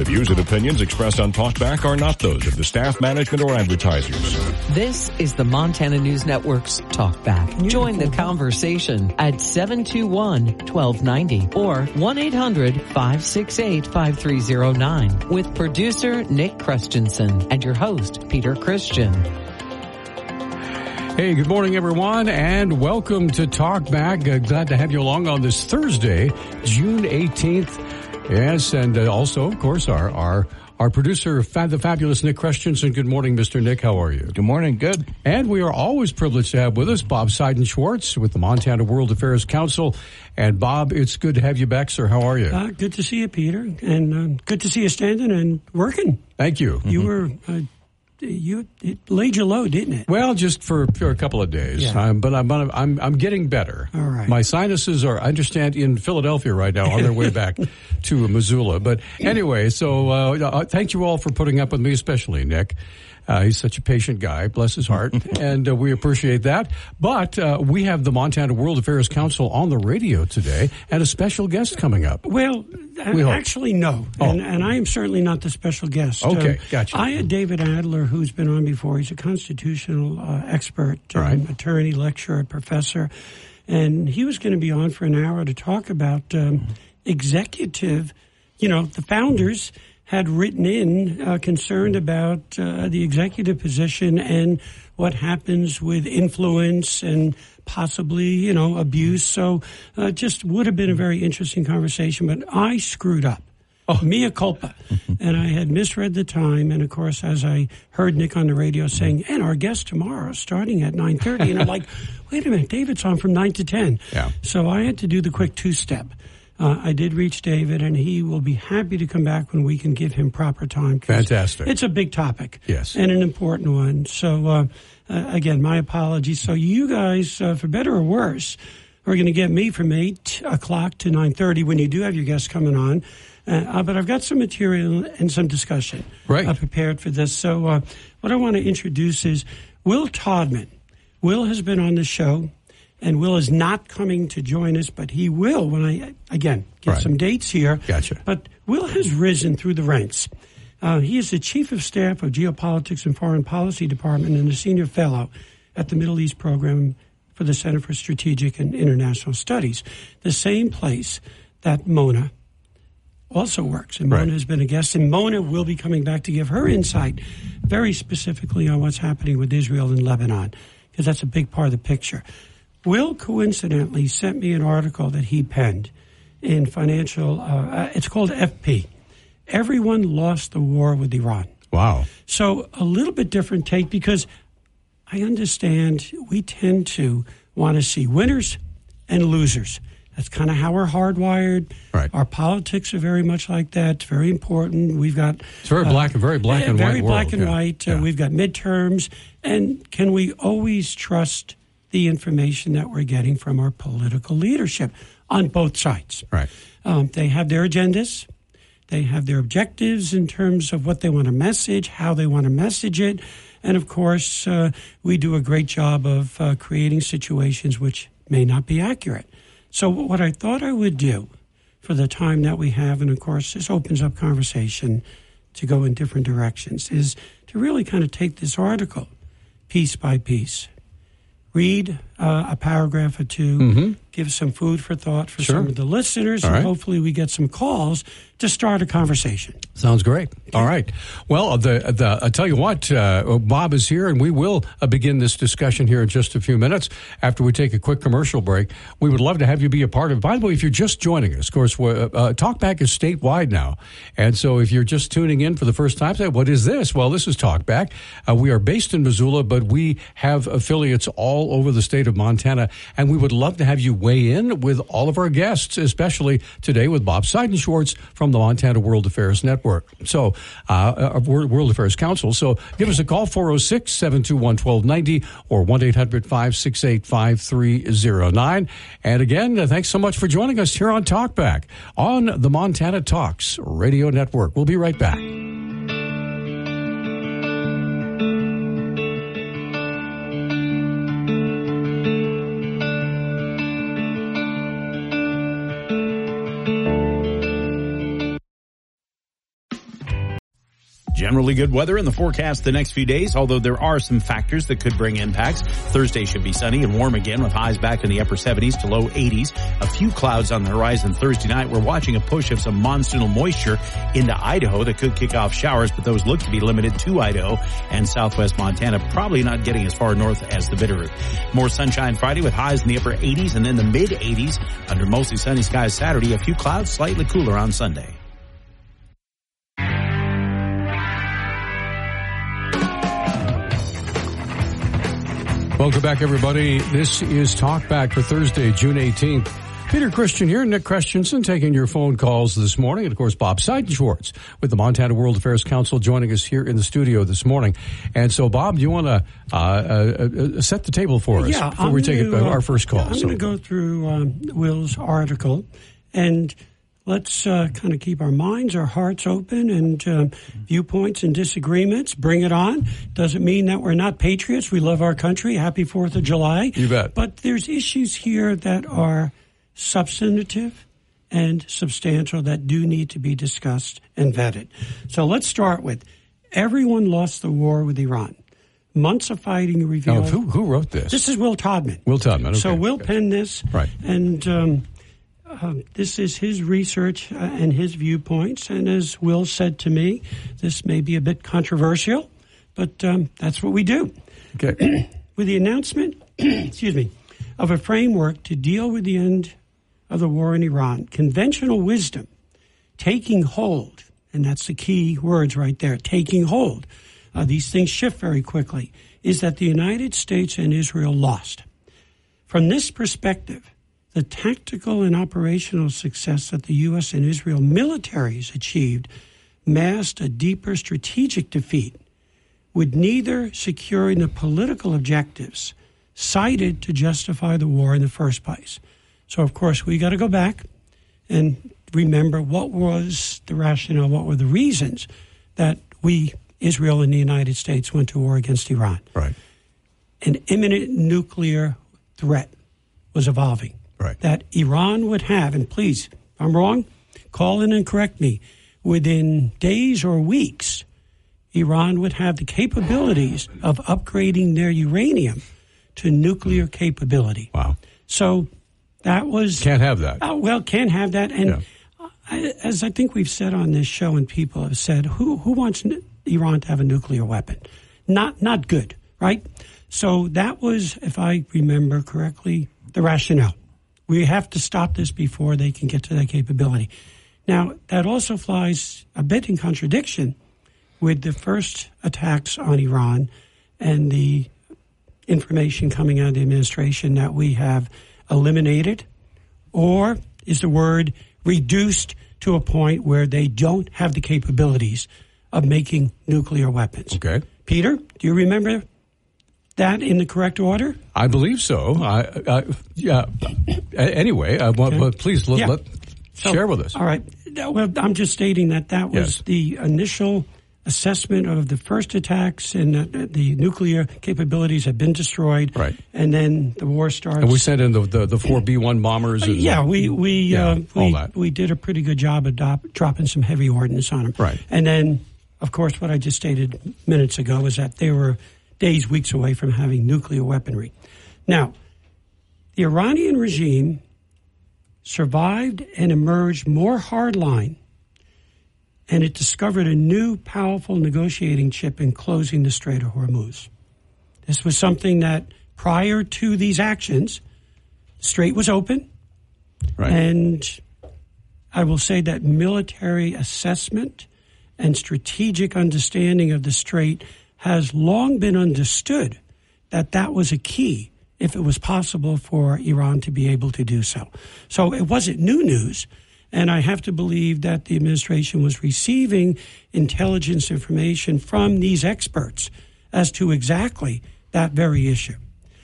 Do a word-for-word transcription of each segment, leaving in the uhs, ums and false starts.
The views and opinions expressed on Talkback are not those of the staff, management, or advertisers. This is the Montana News Network's Talkback. Join the conversation at seven two one, one two nine zero or one eight hundred, five six eight, five three zero nine with producer Nick Christensen and your host, Peter Christian. Hey, good morning, everyone, and welcome to Talkback. Uh, glad to have you along on this Thursday, June eighteenth. Yes, and uh, also, of course, our our our producer, fa- the fabulous Nick Christensen. Good morning, Mister Nick. How are you? Good morning. Good. And we are always privileged to have with us Bob Seidenschwartz with the Montana World Affairs Council. And Bob, it's good to have you back, sir. How are you? Uh, good to see you, Peter, and uh, good to see you standing and working. Thank you. You mm-hmm. were. Uh, You it laid you low, didn't it? Well, just for, for a couple of days, yeah. um, but I'm, I'm I'm getting better. All right. My sinuses are, I understand, in Philadelphia right now on their way back to Missoula. But anyway, so uh, thank you all for putting up with me, especially Nick. Uh, he's such a patient guy, bless his heart, and uh, we appreciate that. But uh, we have the Montana World Affairs Council on the radio today, and a special guest coming up. Well, we actually, no, oh. and, and I am certainly not the special guest. Okay, uh, gotcha. I had David Adler, who's been on before. He's a constitutional uh, expert, um, right. attorney, lecturer, professor, and he was going to be on for an hour to talk about um, executive, you know, the founders had written in uh, concerned about uh, the executive position and what happens with influence and possibly, you know, abuse. So uh, just would have been a very interesting conversation, but I screwed up. Oh. Mea culpa. And I had misread the time. And, of course, as I heard Nick on the radio saying, and our guest tomorrow starting at nine thirty. And I'm like, wait a minute, David's on from nine to ten. Yeah. So I had to do the quick two-step. Uh, I did reach David, and he will be happy to come back when we can give him proper time. Fantastic. It's a big topic. Yes. And an important one. So, uh, uh, again, my apologies. So you guys, uh, for better or worse, are going to get me from eight o'clock to nine thirty when you do have your guests coming on. Uh, but I've got some material and some discussion right. uh, prepared for this. So uh, what I want to introduce is Will Todman. Will has been on the show. And Will is not coming to join us, but he will when I, again, get right. some dates here. Gotcha. But Will has risen through the ranks. Uh, he is the Chief of Staff of Geopolitics and Foreign Policy Department and a Senior Fellow at the Middle East Program for the Center for Strategic and International Studies, the same place that Mona also works. And Mona right. has been a guest, and Mona will be coming back to give her insight very specifically on what's happening with Israel and Lebanon, because that's a big part of the picture. Will coincidentally sent me an article that he penned in Financial, uh, it's called F P. Everyone lost the war with Iran. Wow. So a little bit different take, because I understand we tend to want to see winners and losers. That's kind of how we're hardwired. Right. Our politics are very much like that. It's very important. We've got... It's very black, uh, very black and very white black world. and yeah. white. Uh, yeah. We've got midterms. And can we always trust the information that we're getting from our political leadership on both sides? Right. Um, they have their agendas. They have their objectives in terms of what they want to message, how they want to message it. And, of course, uh, we do a great job of uh, creating situations which may not be accurate. So what I thought I would do for the time that we have, and, of course, this opens up conversation to go in different directions, is to really kind of take this article piece by piece. Read uh, a paragraph or two, mm-hmm. give some food for thought for sure. some of the listeners, All and right. hopefully we get some calls to start a conversation. Sounds great. All right. Well, the the I tell you what, uh, Bob is here, and we will uh, begin this discussion here in just a few minutes after we take a quick commercial break. We would love to have you be a part of it. By the way, if you're just joining us, of course, uh, Talkback is statewide now, and so if you're just tuning in for the first time, say, what is this? Well, this is Talkback. Uh, we are based in Missoula, but we have affiliates all over the state of Montana, and we would love to have you weigh in with all of our guests, especially today with Bob Seidenschwartz from the Montana World Affairs Network. So, uh, World Affairs Council. So, give us a call, four oh six, seven two one, one two nine oh or one eight hundred, five six eight, five three zero nine. And again, uh, thanks so much for joining us here on Talkback on the Montana Talks Radio Network. We'll be right back. Generally good weather in the forecast the next few days, although there are some factors that could bring impacts. Thursday should be sunny and warm again with highs back in the upper seventies to low eighties. A few clouds on the horizon Thursday night. We're watching a push of some monsoonal moisture into Idaho that could kick off showers, but those look to be limited to Idaho and southwest Montana, probably not getting as far north as the Bitterroot. More sunshine Friday with highs in the upper eighties and then the mid eighties under mostly sunny skies Saturday. A few clouds, slightly cooler on Sunday. Welcome back, everybody. This is Talk Back for Thursday, June eighteenth. Peter Christian here, Nick Christensen taking your phone calls this morning. And, of course, Bob Seidenschwartz with the Montana World Affairs Council joining us here in the studio this morning. And so, Bob, do you want to uh, uh, uh, set the table for us yeah, before I'm we take gonna, it, uh, our first call? Yeah, I'm so. going to go through um, Will's article, and let's uh, kind of keep our minds, our hearts open, and uh, viewpoints and disagreements. Bring it on. Doesn't mean that we're not patriots. We love our country. Happy fourth of July. You bet. But there's issues here that are substantive and substantial that do need to be discussed and vetted. So let's start with everyone lost the war with Iran. Months of fighting revealed. Oh, who, who wrote this? This is Will Todman. Will Todman. Okay. So Will penned this. Right. And um, uh, this is his research uh, and his viewpoints. And as Will said to me, this may be a bit controversial, but um, that's what we do. Okay. With the announcement, excuse me, of a framework to deal with the end of the war in Iran, conventional wisdom taking hold, and that's the key words right there, taking hold. Uh, these things shift very quickly, is that the United States and Israel lost. From this perspective, the tactical and operational success that the U S and Israel militaries achieved masked a deeper strategic defeat, with neither securing the political objectives cited to justify the war in the first place. So, of course, we got to go back and remember what was the rationale, what were the reasons that we, Israel and the United States, went to war against Iran. Right. An imminent nuclear threat was evolving. Right. That Iran would have, and please, if I'm wrong, call in and correct me, within days or weeks, Iran would have the capabilities of upgrading their uranium to nuclear capability. Wow. So that was... Can't have that. Uh, well, can't have that. And yeah. I, as I think we've said on this show, and people have said, who who wants Iran to have a nuclear weapon? Not not good, right? So that was, if I remember correctly, the rationale. We have to stop this before they can get to that capability. Now, that also flies a bit in contradiction with the first attacks on Iran and the information coming out of the administration that we have eliminated, or is the word reduced to a point where they don't have the capabilities of making nuclear weapons. Okay. Peter, do you remember that in the correct order? I believe so. I, I, yeah. Anyway, uh, okay. but please let, yeah. let so, share with us. All right. Well, I'm just stating that that was yes. the initial assessment of the first attacks, and the, the nuclear capabilities had been destroyed. Right. And then the war starts. And we sent in the the, the four B one bombers. And, uh, yeah, we we yeah, uh, all we, that. we did a pretty good job of do- dropping some heavy ordnance on them. Right. And then, of course, what I just stated minutes ago is that they were days, weeks away from having nuclear weaponry. Now, the Iranian regime survived and emerged more hardline, and it discovered a new powerful negotiating chip in closing the Strait of Hormuz. This was something that prior to these actions, the strait was open. Right. And I will say that military assessment and strategic understanding of the strait has long been understood that that was a key if it was possible for Iran to be able to do so. So it wasn't new news. And I have to believe that the administration was receiving intelligence information from these experts as to exactly that very issue.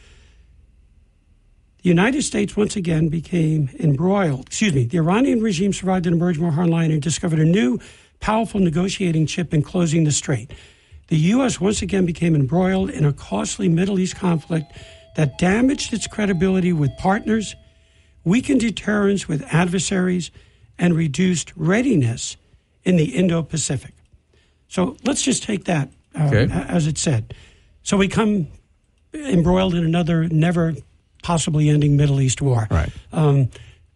The United States once again became embroiled. Excuse me. The Iranian regime survived and emerged more hardline and discovered a new powerful negotiating chip in closing the strait. The U S once again became embroiled in a costly Middle East conflict that damaged its credibility with partners, weakened deterrence with adversaries, and reduced readiness in the Indo-Pacific. So let's just take that uh, Okay. as it said. So we come embroiled in another never possibly ending Middle East war. Right. Um,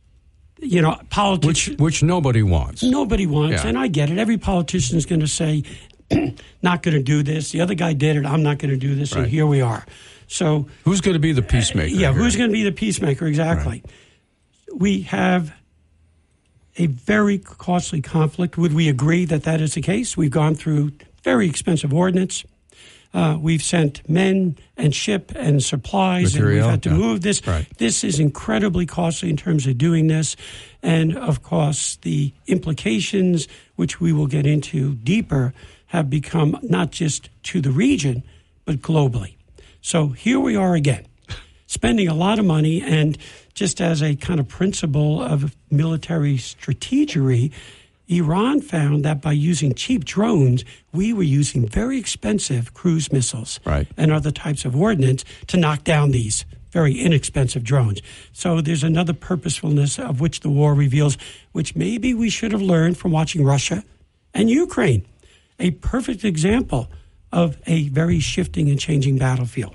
you know, politics. Which which nobody wants. Nobody wants, Yeah. and I get it. Every politician is going to say, not going to do this. The other guy did it. I'm not going to do this, Right. and here we are. So Who's going to be the peacemaker? yeah, here? who's going to be the peacemaker? Exactly. We have a very costly conflict. Would we agree that that is the case? We've gone through very expensive ordnance. Uh, we've sent men and ship and supplies, Material, and we've had to yeah. move this. Right. This is incredibly costly in terms of doing this. And, of course, the implications, which we will get into deeper, have become not just to the region, but globally. So here we are again, spending a lot of money, and just as a kind of principle of military strategery, Iran found that by using cheap drones, we were using very expensive cruise missiles Right. and other types of ordnance to knock down these very inexpensive drones. So there's another purposefulness of which the war reveals, which maybe we should have learned from watching Russia and Ukraine. A perfect example of a very shifting and changing battlefield.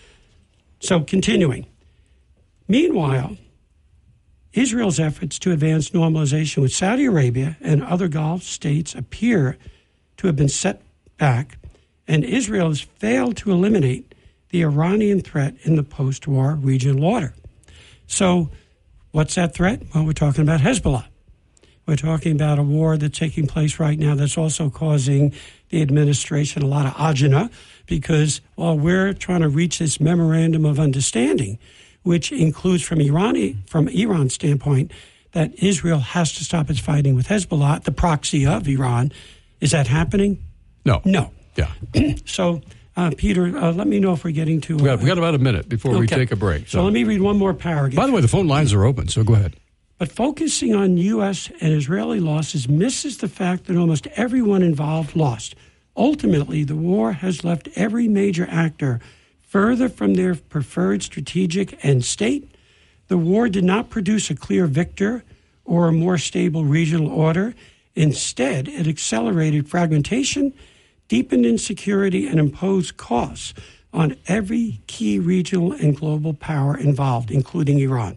So continuing. Meanwhile, Israel's efforts to advance normalization with Saudi Arabia and other Gulf states appear to have been set back, and Israel has failed to eliminate the Iranian threat in the post-war regional order. So what's that threat? Well, we're talking about Hezbollah. We're talking about a war that's taking place right now that's also causing the administration a lot of agita, because while we're trying to reach this memorandum of understanding, which includes from Iran, from Iran's standpoint, that Israel has to stop its fighting with Hezbollah, the proxy of Iran. Is that happening? No. No. Yeah. So, uh, Peter, uh, let me know if we're getting to... Uh, We got, we got about a minute before we okay. take a break. So. let me read one more paragraph. By the way, the phone lines are open, so go ahead. But focusing on U S and Israeli losses misses the fact that almost everyone involved lost. Ultimately, the war has left every major actor further from their preferred strategic end state. The war did not produce a clear victor or a more stable regional order. Instead, it accelerated fragmentation, deepened insecurity, and imposed costs on every key regional and global power involved, including Iran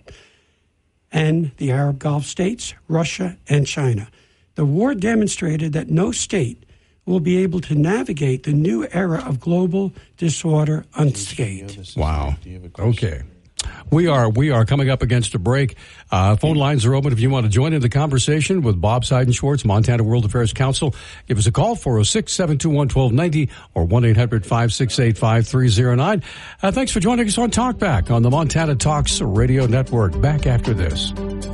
and the Arab Gulf states, Russia, and China. The war demonstrated that no state will be able to navigate the new era of global disorder unscathed. Wow. Okay. We are we are coming up against a break. Uh, phone lines are open if you want to join in the conversation with Bob Seidenschwartz, Montana World Affairs Council. Give us a call, four oh six, seven two one, one two nine oh or one eight hundred, five six eight, five three oh nine. Uh, thanks for joining us on Talkback on the Montana Talks Radio Network. Back after this.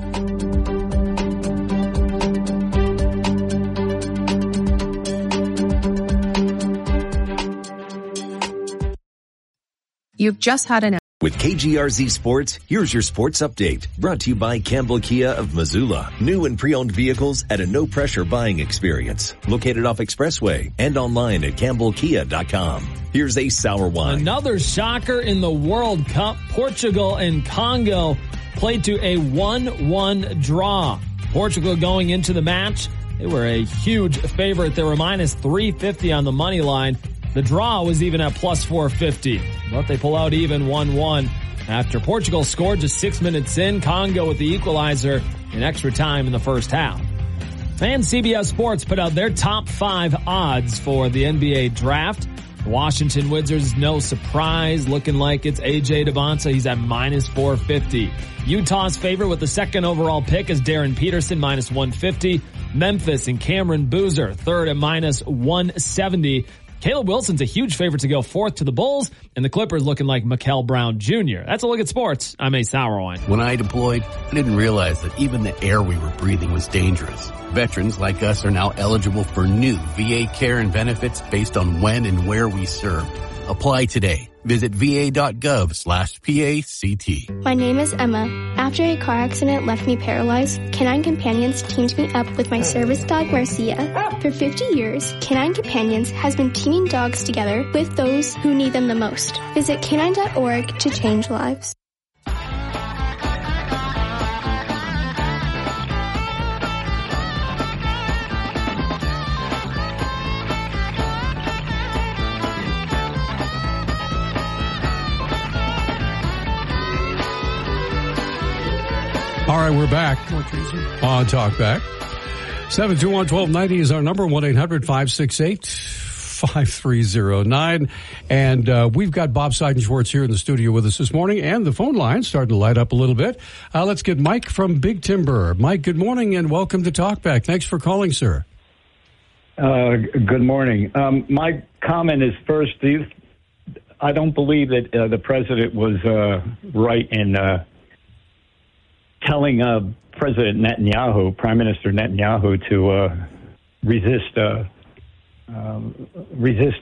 You've just had an With K G R Z Sports, here's your sports update. Brought to you by Campbell Kia of Missoula. New and pre-owned vehicles at a no-pressure buying experience. Located off Expressway and online at campbell kia dot com. Here's a sour wine. Another shocker in the World Cup. Portugal and Congo played to a one one draw. Portugal going into the match, they were a huge favorite. They were minus three fifty on the money line. The draw was even at plus four fifty, but they pull out even one one after Portugal scored just six minutes in. Congo with the equalizer in extra time in the first half. And C B S Sports put out their top five odds for the N B A draft. The Washington Wizards, no surprise, looking like it's A J Devonta. He's at minus four fifty. Utah's favorite with the second overall pick is Darren Peterson, minus one fifty. Memphis and Cameron Boozer, third at minus one seventy. Caleb Wilson's a huge favorite to go fourth to the Bulls, and the Clippers looking like Mikal Brown Junior That's a look at sports. I'm Ace Sauerwine. When I deployed, I didn't realize that even the air we were breathing was dangerous. Veterans like us are now eligible for new V A care and benefits based on when and where we served. Apply today. Visit va.gov slash PACT. My name is Emma. After a car accident left me paralyzed, Canine Companions teamed me up with my service dog, Marcia. For fifty years, Canine Companions has been teaming dogs together with those who need them the most. Visit canine dot org to change lives. All right, we're back on Talkback. seven two one, one two nine zero is our number, one eight hundred, five six eight, five three zero nine. And uh, we've got Bob Seidenschwartz here in the studio with us this morning, and the phone line starting to light up a little bit. Uh, let's get Mike from Big Timber. Mike, good morning and welcome to Talkback. Thanks for calling, sir. Uh, good morning. Um, my comment is first, do you, I don't believe that uh, the president was uh, right in uh, telling uh, President Netanyahu, Prime Minister Netanyahu, to uh, resist, uh, uh, resist,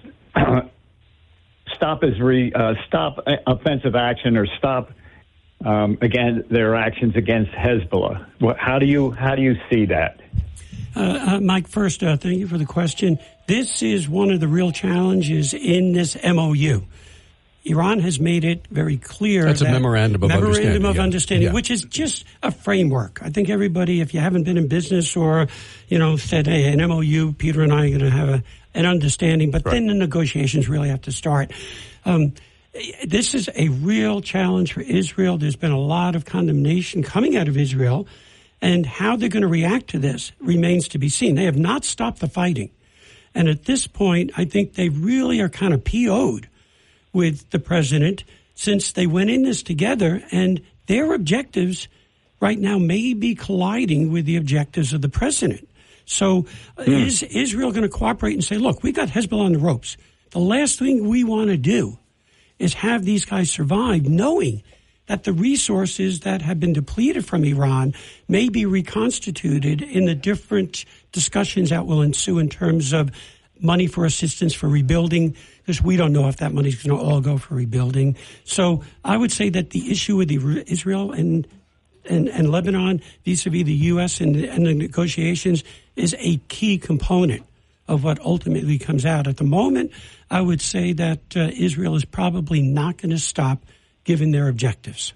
stop his re, uh, stop offensive action or stop um, again their actions against Hezbollah. What, how do you how do you see that? Uh, uh, Mike, first, uh, thank you for the question. This is one of the real challenges in this M O U. Iran has made it very clear. That's that a memorandum of memorandum understanding. of yeah. understanding, yeah. which is just a framework. I think everybody, if you haven't been in business or, you know, said, hey, an M O U, Peter and I are going to have a, an understanding, but right. then the negotiations really have to start. Um, this is a real challenge for Israel. There's been a lot of condemnation coming out of Israel, and how they're going to react to this remains to be seen. They have not stopped the fighting. And at this point, I think they really are kind of P O'd with the president since they went in this together, and their objectives right now may be colliding with the objectives of the president. So mm. is Israel going to cooperate and say, look, we got Hezbollah on the ropes. The last thing we want to do is have these guys survive, knowing that the resources that have been depleted from Iran may be reconstituted in the different discussions that will ensue in terms of money for assistance for rebuilding, because we don't know if that money is going to all go for rebuilding. So I would say that the issue with the Israel and and, and Lebanon vis-a-vis the U S and, and the negotiations is a key component of what ultimately comes out. At the moment, I would say that uh, Israel is probably not going to stop given their objectives.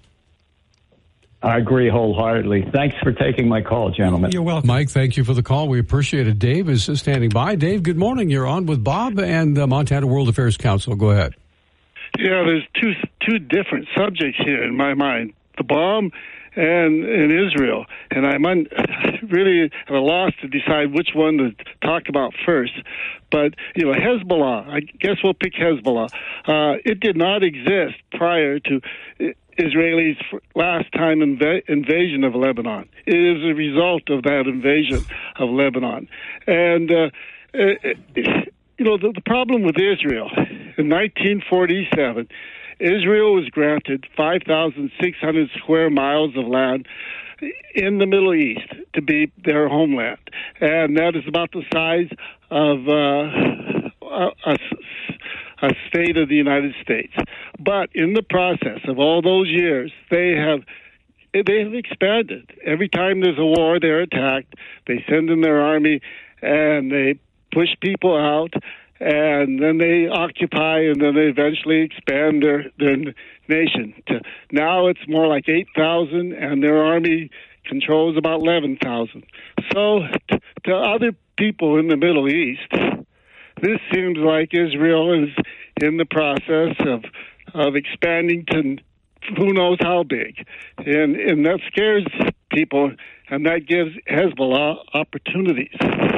I agree wholeheartedly. Thanks for taking my call, gentlemen. You're welcome. Mike, thank you for the call. We appreciate it. Dave is standing by. Dave, good morning. You're on with Bob and the Montana World Affairs Council. Go ahead. Yeah, there's two two different subjects here in my mind, the bomb and, and Israel. And I'm un, really at a loss to decide which one to talk about first. But, you know, Hezbollah, I guess we'll pick Hezbollah. Uh, it did not exist prior to Israelis' last time inv- invasion of Lebanon. It is a result of that invasion of Lebanon. And, uh, it, it, you know, the, the problem with Israel, in nineteen forty-seven, Israel was granted five thousand six hundred square miles of land in the Middle East to be their homeland. And that is about the size of uh, a, a state of the United States. But in the process of all those years, they have they have expanded. Every time there's a war, they're attacked. They send in their army, and they push people out, and then they occupy, and then they eventually expand their, their nation. To, now it's more like eight thousand, and their army controls about eleven thousand. So t- to other people in the Middle East, this seems like Israel is in the process of of expanding to who knows how big. And, and that scares people, and that gives Hezbollah opportunities.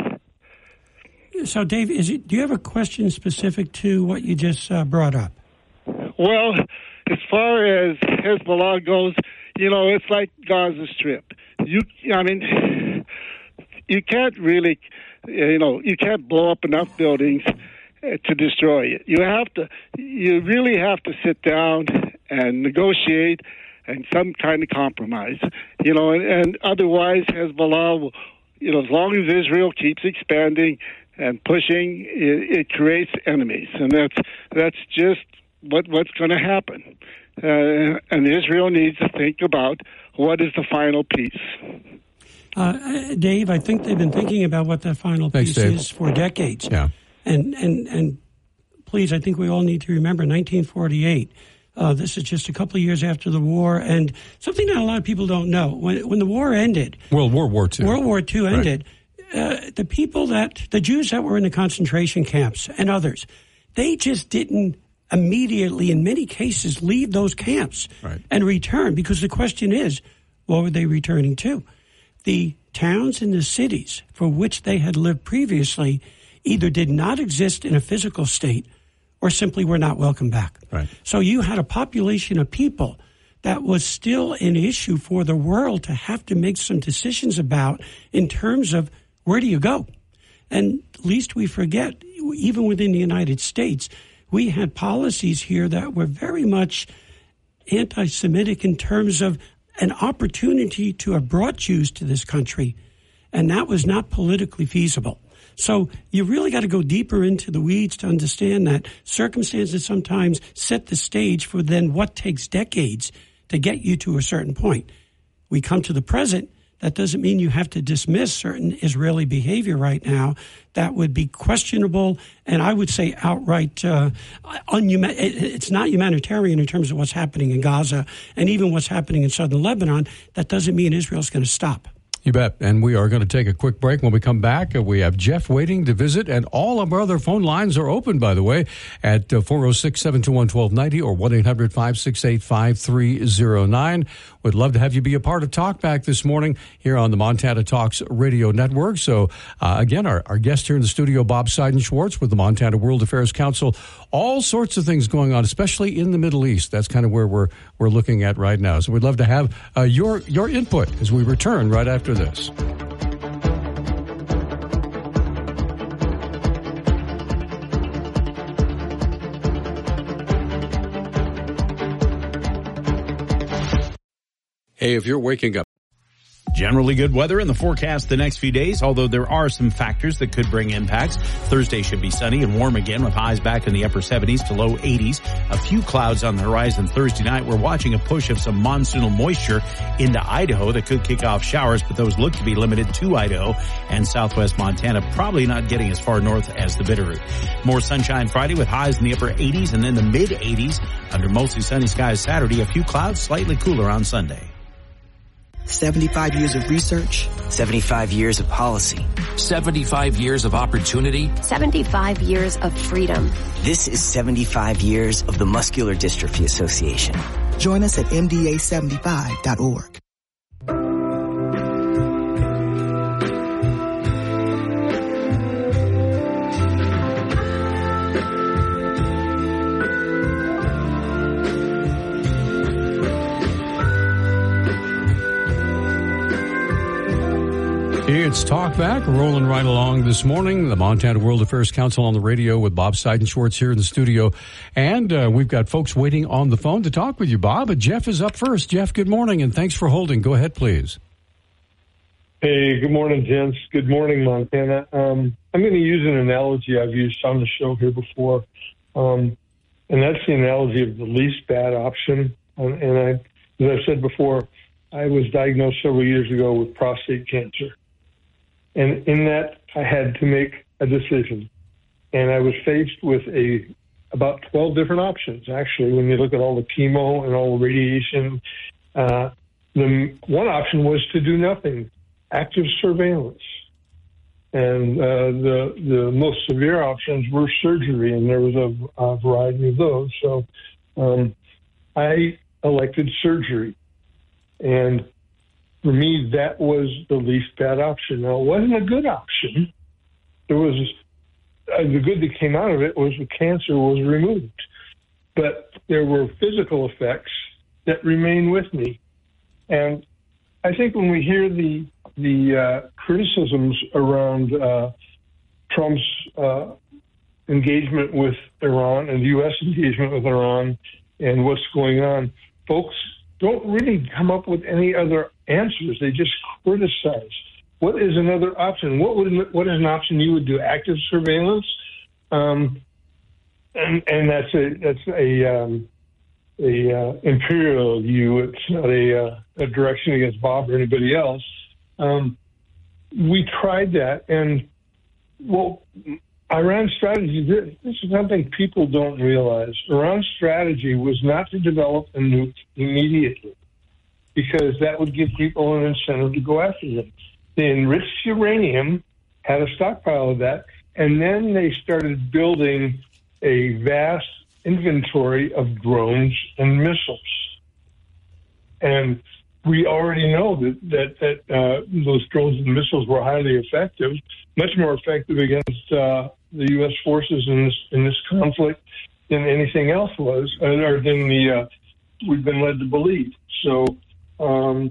So, Dave, is it, do you have a question specific to what you just uh, brought up? Well, as far as Hezbollah goes, you know, it's like Gaza Strip. You, I mean, you can't really, you know, you can't blow up enough buildings to destroy it. You have to, you really have to sit down and negotiate and some kind of compromise, you know, and, and otherwise Hezbollah will, you know, as long as Israel keeps expanding and pushing, it, it creates enemies, and that's that's just what what's going to happen. Uh, and Israel needs to think about what is the final piece. Uh, Dave, I think they've been thinking about what that final Thanks, piece Dave. is for decades. Yeah. And, and, and please, I think we all need to remember nineteen forty-eight. Uh, this is just a couple of years after the war. And something that a lot of people don't know, when, when the war ended. World War War Two. World War Two ended. Right. Uh, the people that, the Jews that were in the concentration camps and others, they just didn't immediately, in many cases, leave those camps right. and return. Because the question is, what were they returning to? The towns and the cities for which they had lived previously either did not exist in a physical state or simply were not welcome back. Right. So you had a population of people that was still an issue for the world to have to make some decisions about in terms of where do you go? And least we forget, even within the United States, we had policies here that were very much anti-Semitic in terms of an opportunity to have brought Jews to this country, and that was not politically feasible. So you really got to go deeper into the weeds to understand that circumstances sometimes set the stage for then what takes decades to get you to a certain point. We come to the present. That doesn't mean you have to dismiss certain Israeli behavior right now. That would be questionable, and I would say outright uh, unhuman. It's not humanitarian in terms of what's happening in Gaza and even what's happening in southern Lebanon. That doesn't mean Israel's going to stop. You bet. And we are going to take a quick break. When we come back, uh, we have Jeff waiting to visit, and all of our other phone lines are open, by the way, at uh, four oh six, seven two one, one two nine oh or one eight hundred, five six eight, five three oh nine. We'd love to have you be a part of Talkback this morning here on the Montana Talks Radio Network. So, uh, again, our, our guest here in the studio, Bob Seidenschwartz with the Montana World Affairs Council. All sorts of things going on, especially in the Middle East. That's kind of where we're we're looking at right now. So we'd love to have uh, your your input as we return right after this. Hey, if you're waking up. Generally good weather in the forecast the next few days, although there are some factors that could bring impacts. Thursday should be sunny and warm again with highs back in the upper seventies to low eighties. A few clouds on the horizon Thursday night. We're watching a push of some monsoonal moisture into Idaho that could kick off showers, but those look to be limited to Idaho and southwest Montana, probably not getting as far north as the Bitterroot. More sunshine Friday with highs in the upper eighties and then the mid eighties under mostly sunny skies Saturday. A few clouds, slightly cooler on Sunday. seventy-five years of research. seventy-five years of policy. seventy-five years of opportunity. seventy-five years of freedom. This is seventy-five years of the Muscular Dystrophy Association. Join us at M D A seventy-five dot org. It's Talkback, rolling right along this morning. The Montana World Affairs Council on the radio with Bob Seidenschwartz here in the studio. And uh, we've got folks waiting on the phone to talk with you, Bob. But Jeff is up first. Jeff, good morning, and thanks for holding. Go ahead, please. Hey, good morning, gents. Good morning, Montana. Um, I'm going to use an analogy I've used on the show here before, um, and that's the analogy of the least bad option. And, and I, as I said before, I was diagnosed several years ago with prostate cancer. And in that, I had to make a decision. And I was faced with a about twelve different options, actually, when you look at all the chemo and all the radiation. Uh, the one option was to do nothing, active surveillance. And uh, the the most severe options were surgery, and there was a, a variety of those. So um, I elected surgery. And for me, that was the least bad option. Now, it wasn't a good option. There was uh, the good that came out of it was the cancer was removed, but there were physical effects that remain with me. And I think when we hear the the uh, criticisms around uh, Trump's uh, engagement with Iran and the U S engagement with Iran and what's going on, folks don't really come up with any other answers. They just criticize. What is another option? What would what is an option you would do? Active surveillance, um, and and that's a that's a um, a uh, imperial view. It's not a, uh, a direction against Bob or anybody else. Um, we tried that, and well, Iran's strategy. This is something people don't realize. Iran's strategy was not to develop a nuke immediately, because that would give people an incentive to go after them. They enriched uranium, had a stockpile of that, and then they started building a vast inventory of drones and missiles. And we already know that that, that uh, those drones and missiles were highly effective, much more effective against uh, the U S forces in this in this conflict than anything else was, or than the uh, we've been led to believe. So um,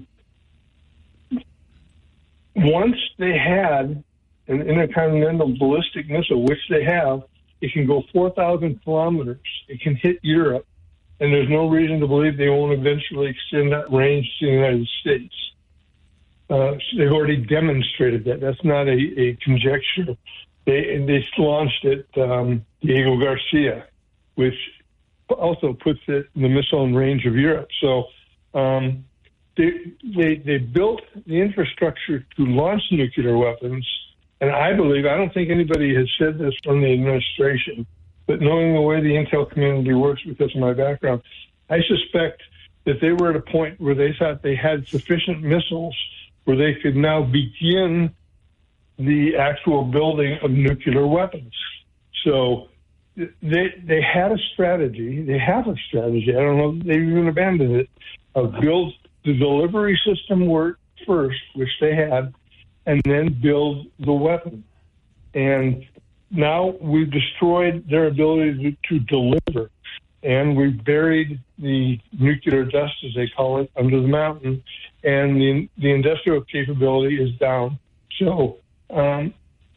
once they had an intercontinental ballistic missile, which they have, it can go four thousand kilometers. It can hit Europe, and there's no reason to believe they won't eventually extend that range to the United States. Uh, so they've already demonstrated that. That's not a, a conjecture. They they launched it, um, Diego Garcia, which also puts it in the missile range of Europe. So um, they, they they built the infrastructure to launch nuclear weapons, and I believe, I don't think anybody has said this from the administration, but knowing the way the intel community works because of my background, I suspect that they were at a point where they thought they had sufficient missiles where they could now begin the actual building of nuclear weapons. So they they had a strategy, they have a strategy, I don't know if they've even abandoned it, of build the delivery system work first, which they had, and then build the weapon. And now we've destroyed their ability to, to deliver, and we've buried the nuclear dust, as they call it, under the mountain, and the, the industrial capability is down. So um,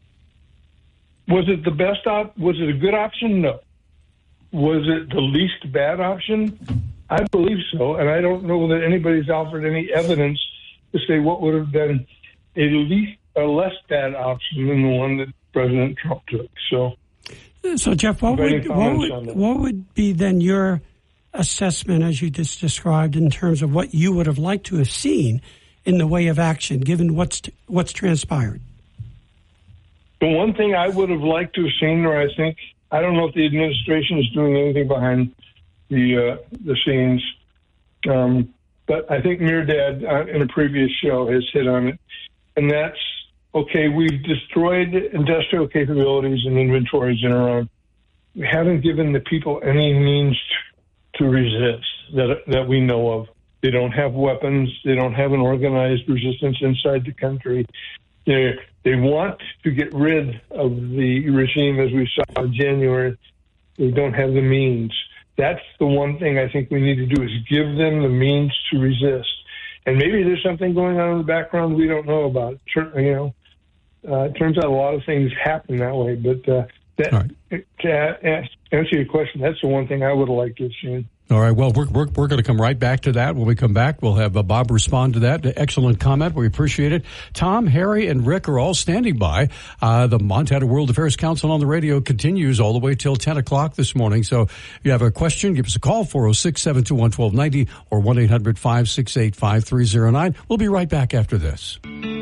was it the best op? Was it a good option? No. Was it the least bad option? I believe so, and I don't know that anybody's offered any evidence to say what would have been a least a less bad option than the one that President Trump took. So, so Jeff, what would what would, what would be then your assessment, as you just described, in terms of what you would have liked to have seen in the way of action, given what's what's transpired? The one thing I would have liked to have seen, or I think, I don't know if the administration is doing anything behind the uh, the scenes, um, but I think Mirdad uh, in a previous show has hit on it, and that's, okay, we've destroyed industrial capabilities and inventories in Iran. We haven't given the people any means to, to resist that that we know of. They don't have weapons. They don't have an organized resistance inside the country. They they want to get rid of the regime, as we saw in January. They don't have the means. That's the one thing I think we need to do, is give them the means to resist. And maybe there's something going on in the background we don't know about. You know, uh, it turns out a lot of things happen that way. But uh, that, right. to answer your question, that's the one thing I would have liked to have seen. All right. Well, we're we're, we're going to come right back to that. When we come back, we'll have uh, Bob respond to that. Excellent comment. We appreciate it. Tom, Harry, and Rick are all standing by. Uh, the Montana World Affairs Council on the radio continues all the way till ten o'clock this morning. So if you have a question, give us a call, four oh six, seven two one, one two nine oh or one eight hundred, five six eight, five three oh nine. We'll be right back after this.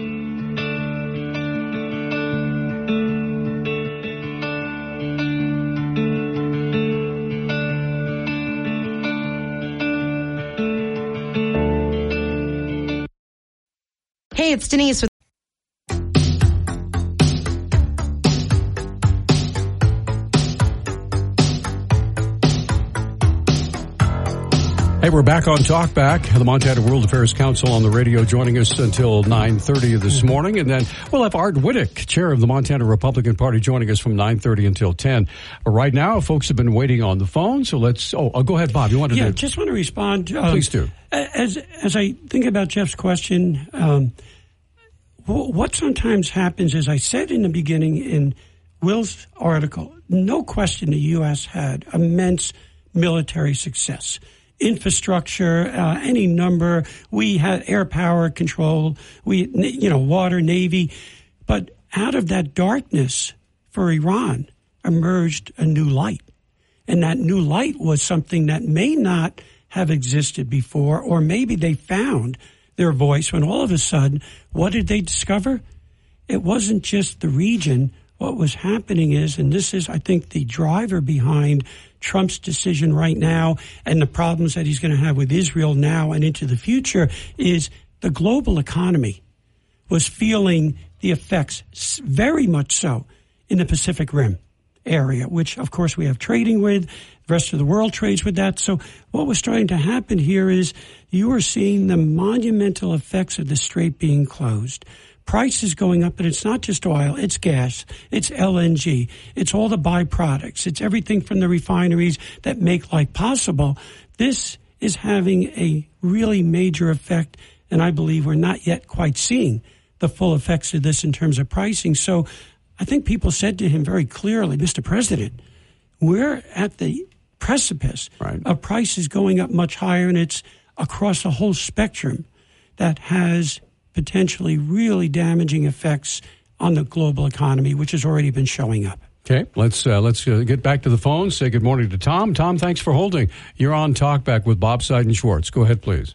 Hey, it's Denise with Hey, we're back on Talkback, the Montana World Affairs Council on the radio, joining us until nine thirty this morning. And then we'll have Art Whittick, chair of the Montana Republican Party, joining us from nine thirty until ten. Right now, folks have been waiting on the phone, so let's... Oh, oh go ahead, Bob. You wanted yeah, to... Yeah, just want to respond. Um, Please do. As, as I think about Jeff's question, um, what sometimes happens, as I said in the beginning in Will's article, no question the U S had immense military success. Infrastructure, uh, any number. We had air power control, we, you know, water, Navy. But out of that darkness for Iran emerged a new light. And that new light was something that may not have existed before, or maybe they found their voice when all of a sudden, what did they discover? It wasn't just the region. What was happening is, and this is, I think, the driver behind Trump's decision right now and the problems that he's going to have with Israel now and into the future, is the global economy was feeling the effects very much so in the Pacific Rim. area, which, of course, we have trading with. The rest of the world trades with that. So what was starting to happen here is you are seeing the monumental effects of the strait being closed. Prices going up, but it's not just oil, it's gas, it's L N G, it's all the byproducts, it's everything from the refineries that make life possible. This is having a really major effect, and I believe we're not yet quite seeing the full effects of this in terms of pricing. So I think people said to him very clearly, Mister President, we're at the precipice right. of prices going up much higher, and it's across a whole spectrum that has potentially really damaging effects on the global economy, which has already been showing up. Okay, let's uh, let's uh, get back to the phone. Say good morning to Tom. Tom, thanks for holding. You're on Talkback with Bob Seiden-Schwartz. Go ahead, please.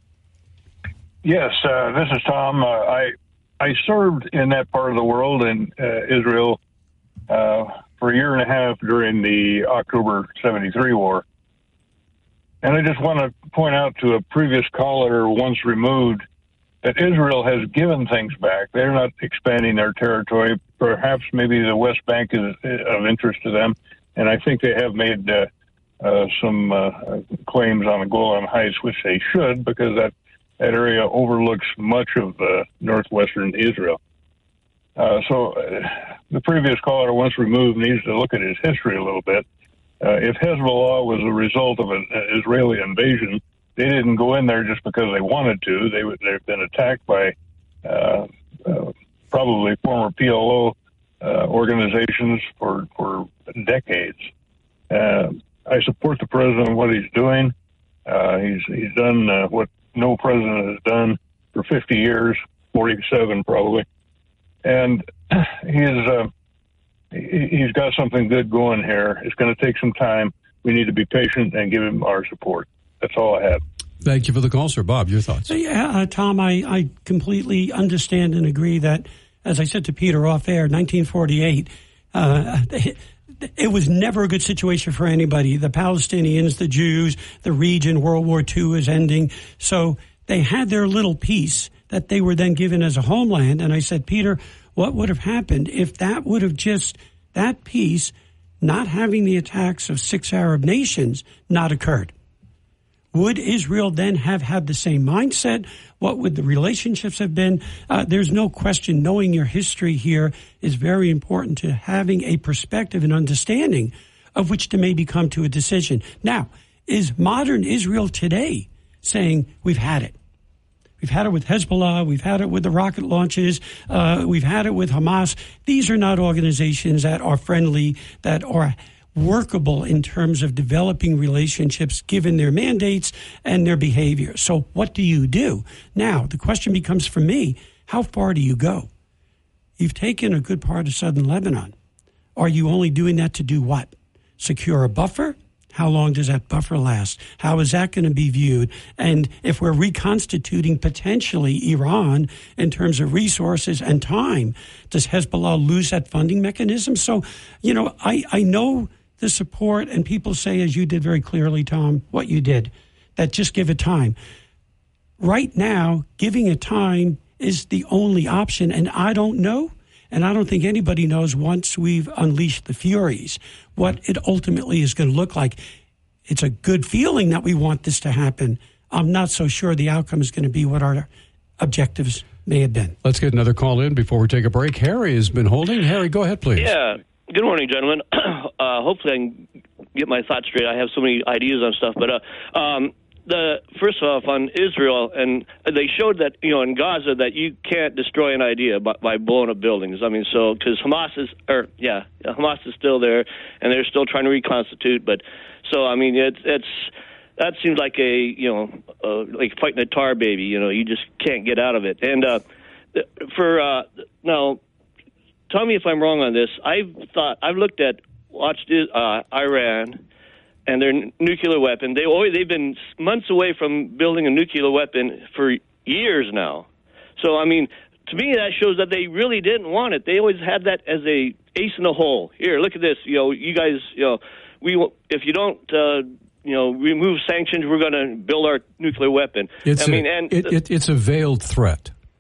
Yes, uh, this is Tom. Uh, I I served in that part of the world in uh, Israel uh, for a year and a half during the October seventy-three war. And I just want to point out to a previous caller once removed that Israel has given things back. They're not expanding their territory. Perhaps maybe the West Bank is of interest to them. And I think they have made uh, uh, some uh, claims on the Golan Heights, which they should, because that, that area overlooks much of uh, northwestern Israel. Uh, so uh, the previous caller, once removed, needs to look at his history a little bit. Uh, if Hezbollah was a result of an Israeli invasion, they didn't go in there just because they wanted to. They, they've been attacked by uh, uh, probably former P L O uh, organizations for, for decades. Uh, I support the president and what he's doing. Uh, he's he's done uh, what no president has done for fifty years, forty-seven probably. And he's, uh, he's got something good going here. It's going to take some time. We need to be patient and give him our support. That's all I have. Thank you for the call, sir. Bob, your thoughts? Yeah, uh, Tom, I, I completely understand and agree that, as I said to Peter off air, nineteen forty-eight, uh, it, it was never a good situation for anybody. The Palestinians, the Jews, the region, World War Two is ending. So they had their little piece that they were then given as a homeland. And I said, Peter, what would have happened if that would have just, that piece, not having the attacks of six Arab nations, not occurred? Would Israel then have had the same mindset? What would the relationships have been? Uh, there's no question knowing your history here is very important to having a perspective and understanding of which to maybe come to a decision. Now, is modern Israel today saying we've had it? We've had it with Hezbollah. We've had it with the rocket launches. Uh, we've had it with Hamas. These are not organizations that are friendly, that are workable in terms of developing relationships given their mandates and their behavior. So what do you do? Now, the question becomes for me, how far do you go? You've taken a good part of southern Lebanon. Are you only doing that to do what? Secure a buffer? How long does that buffer last? How is that going to be viewed? And if we're reconstituting potentially Iran in terms of resources and time, does Hezbollah lose that funding mechanism? So, you know, I, I know the support, and people say, as you did very clearly, Tom, what you did, that just give it time. Right now, giving it time is the only option, and I don't know, and I don't think anybody knows once we've unleashed the furies what it ultimately is going to look like. It's a good feeling that we want this to happen. I'm not so sure the outcome is going to be what our objectives may have been. Let's get another call in before we take a break. Harry has been holding. Harry, go ahead, please. Yeah. Good morning, gentlemen. Uh, hopefully I can get my thoughts straight. I have so many ideas on stuff. But uh, um, the first off, on Israel, and they showed that, you know, in Gaza that you can't destroy an idea by, by blowing up buildings. I mean, so, because Hamas is, or, yeah, Hamas is still there, and they're still trying to reconstitute. But, so, I mean, it's, it's that seems like a, you know, uh, like fighting a tar baby. You know, you just can't get out of it. And uh, for, uh, now, tell me if I'm wrong on this. I've thought, I've looked at, watched uh, Iran and their n- nuclear weapon. They always, they've been months away from building a nuclear weapon for years now. So, I mean, to me, that shows that they really didn't want it. They always had that as a ace in the hole. Here, look at this. You know, you guys, you know, we if you don't, uh, you know, remove sanctions, we're going to build our nuclear weapon. It's I a, mean, and it, it, it's a veiled threat.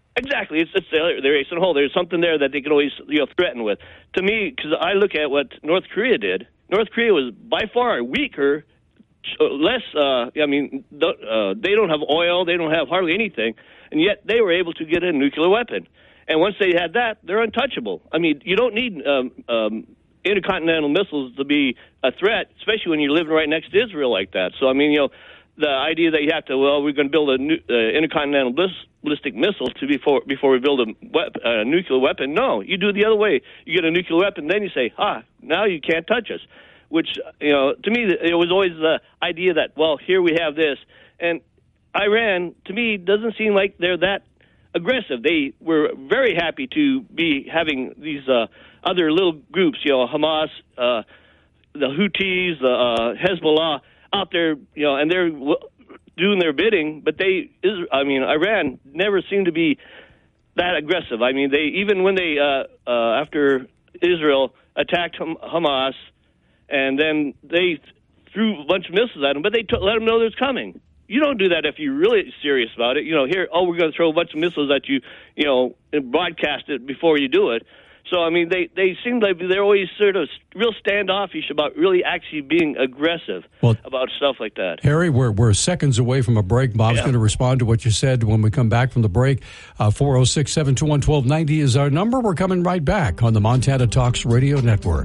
Exactly. It's, it's they're ace in the hole. There's something there that they can always you know threaten with. To me, because I look at what North Korea did. North Korea was by far weaker, less. Uh, I mean, uh, they don't have oil. They don't have hardly anything, and yet they were able to get a nuclear weapon. And once they had that, they're untouchable. I mean, you don't need um, um, intercontinental missiles to be a threat, especially when you're living right next to Israel like that. So, I mean, you know, the idea that you have to, well, we're going to build a nu- uh, intercontinental ballistic missile to before before we build a, wep- a nuclear weapon. No, you do it the other way. You get a nuclear weapon, then you say, ah, now you can't touch us. Which, you know, to me, it was always the idea that, well, here we have this. And Iran, to me, doesn't seem like they're that aggressive. They were very happy to be having these uh, other little groups, you know, Hamas, uh, the Houthis, the uh, Hezbollah, out there, you know, and they're doing their bidding. But they, I mean, Iran never seemed to be that aggressive. I mean, they even when they uh, uh, after Israel attacked Hamas, and then they threw a bunch of missiles at them, but they t- let them know there's coming. You don't do that if you're really serious about it. You know, here, oh, we're going to throw a bunch of missiles at you, you know, and broadcast it before you do it. So, I mean, they, they seem like they're always sort of real standoffish about really actually being aggressive well, about stuff like that. Harry, we're we're seconds away from a break. Bob's yeah. going to respond to what you said when we come back from the break. Uh, four oh six, seven two one, one two nine oh is our number. We're coming right back on the Montana Talks Radio Network.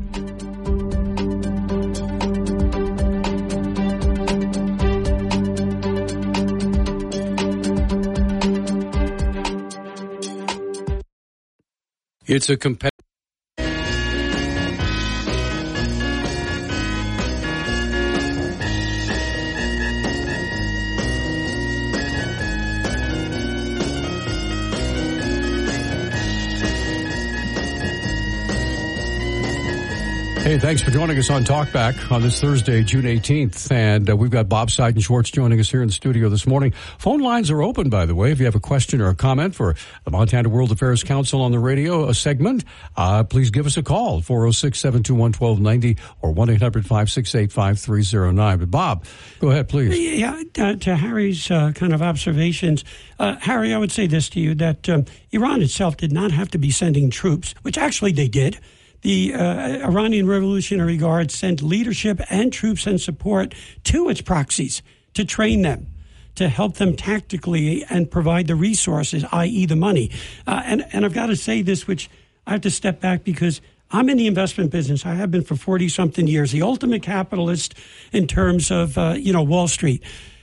It's a competitive. Hey, thanks for joining us on Talkback on this Thursday, June eighteenth. And uh, we've got Bob Seiden-Schwartz joining us here in the studio this morning. Phone lines are open, by the way. If you have a question or a comment for the Montana World Affairs Council on the radio a segment, uh, please give us a call, four oh six, seven two one, one two nine oh or one eight hundred, five six eight, five three oh nine. But Bob, go ahead, please. Yeah, uh, to Harry's uh, kind of observations, uh, Harry, I would say this to you, that um, Iran itself did not have to be sending troops, which actually they did. The uh, Iranian Revolutionary Guard sent leadership and troops and support to its proxies to train them, to help them tactically and provide the resources, that is the money. Uh, and, and I've got to say this, which I have to step back because I'm in the investment business. I have been for forty-something years, the ultimate capitalist in terms of, uh, you know, Wall Street.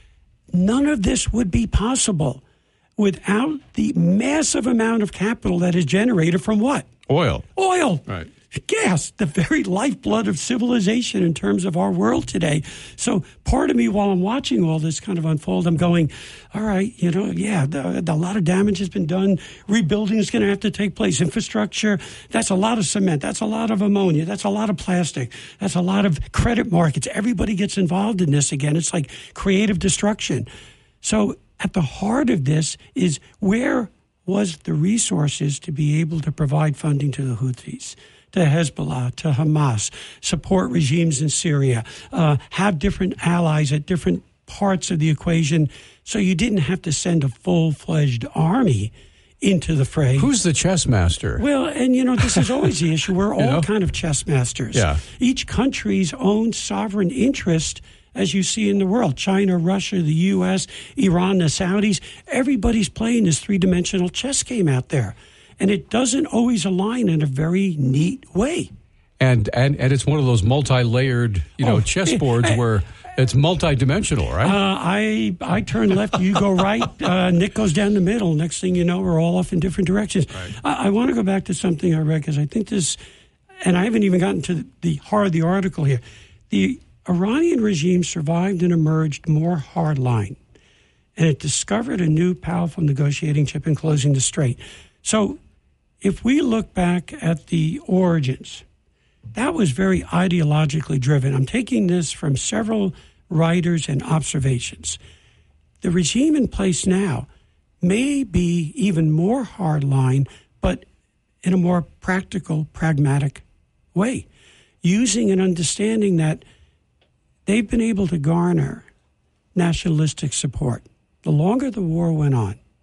None of this would be possible without the massive amount of capital that is generated from what? Oil. Oil. Right. Gas, the very lifeblood of civilization in terms of our world today. So part of me, while I'm watching all this kind of unfold, I'm going, all right, you know, yeah, the, the, a lot of damage has been done. Rebuilding is going to have to take place. Infrastructure, that's a lot of cement. That's a lot of ammonia. That's a lot of plastic. That's a lot of credit markets. Everybody gets involved in this again. It's like creative destruction. So at the heart of this is where was the resources to be able to provide funding to the Houthis, to Hezbollah, to Hamas, support regimes in Syria, uh, have different allies at different parts of the equation, so you didn't have to send a full-fledged army into the fray. Who's the chess master? Well, and you know, this is always the issue. We're all know? kind of chess masters. Yeah. Each country's own sovereign interest, as you see in the world, China, Russia, the U S, Iran, the Saudis, everybody's playing this three-dimensional chess game out there. And it doesn't always align in a very neat way. And and, and it's one of those multi-layered, you know, oh, chessboards uh, where it's multi-dimensional, right? Uh, I I turn left, you go right, uh, Nick goes down the middle. Next thing you know, we're all off in different directions. Right. I, I want to go back to something I read because I think this, and I haven't even gotten to the heart of the article here. The Iranian regime survived and emerged more hardline, and it discovered a new powerful negotiating chip in closing the strait. So if we look back at the origins, that was very ideologically driven. I'm taking this from several writers and observations. The regime in place now may be even more hardline, but in a more practical, pragmatic way, using and understanding that they've been able to garner nationalistic support. The longer the war went on,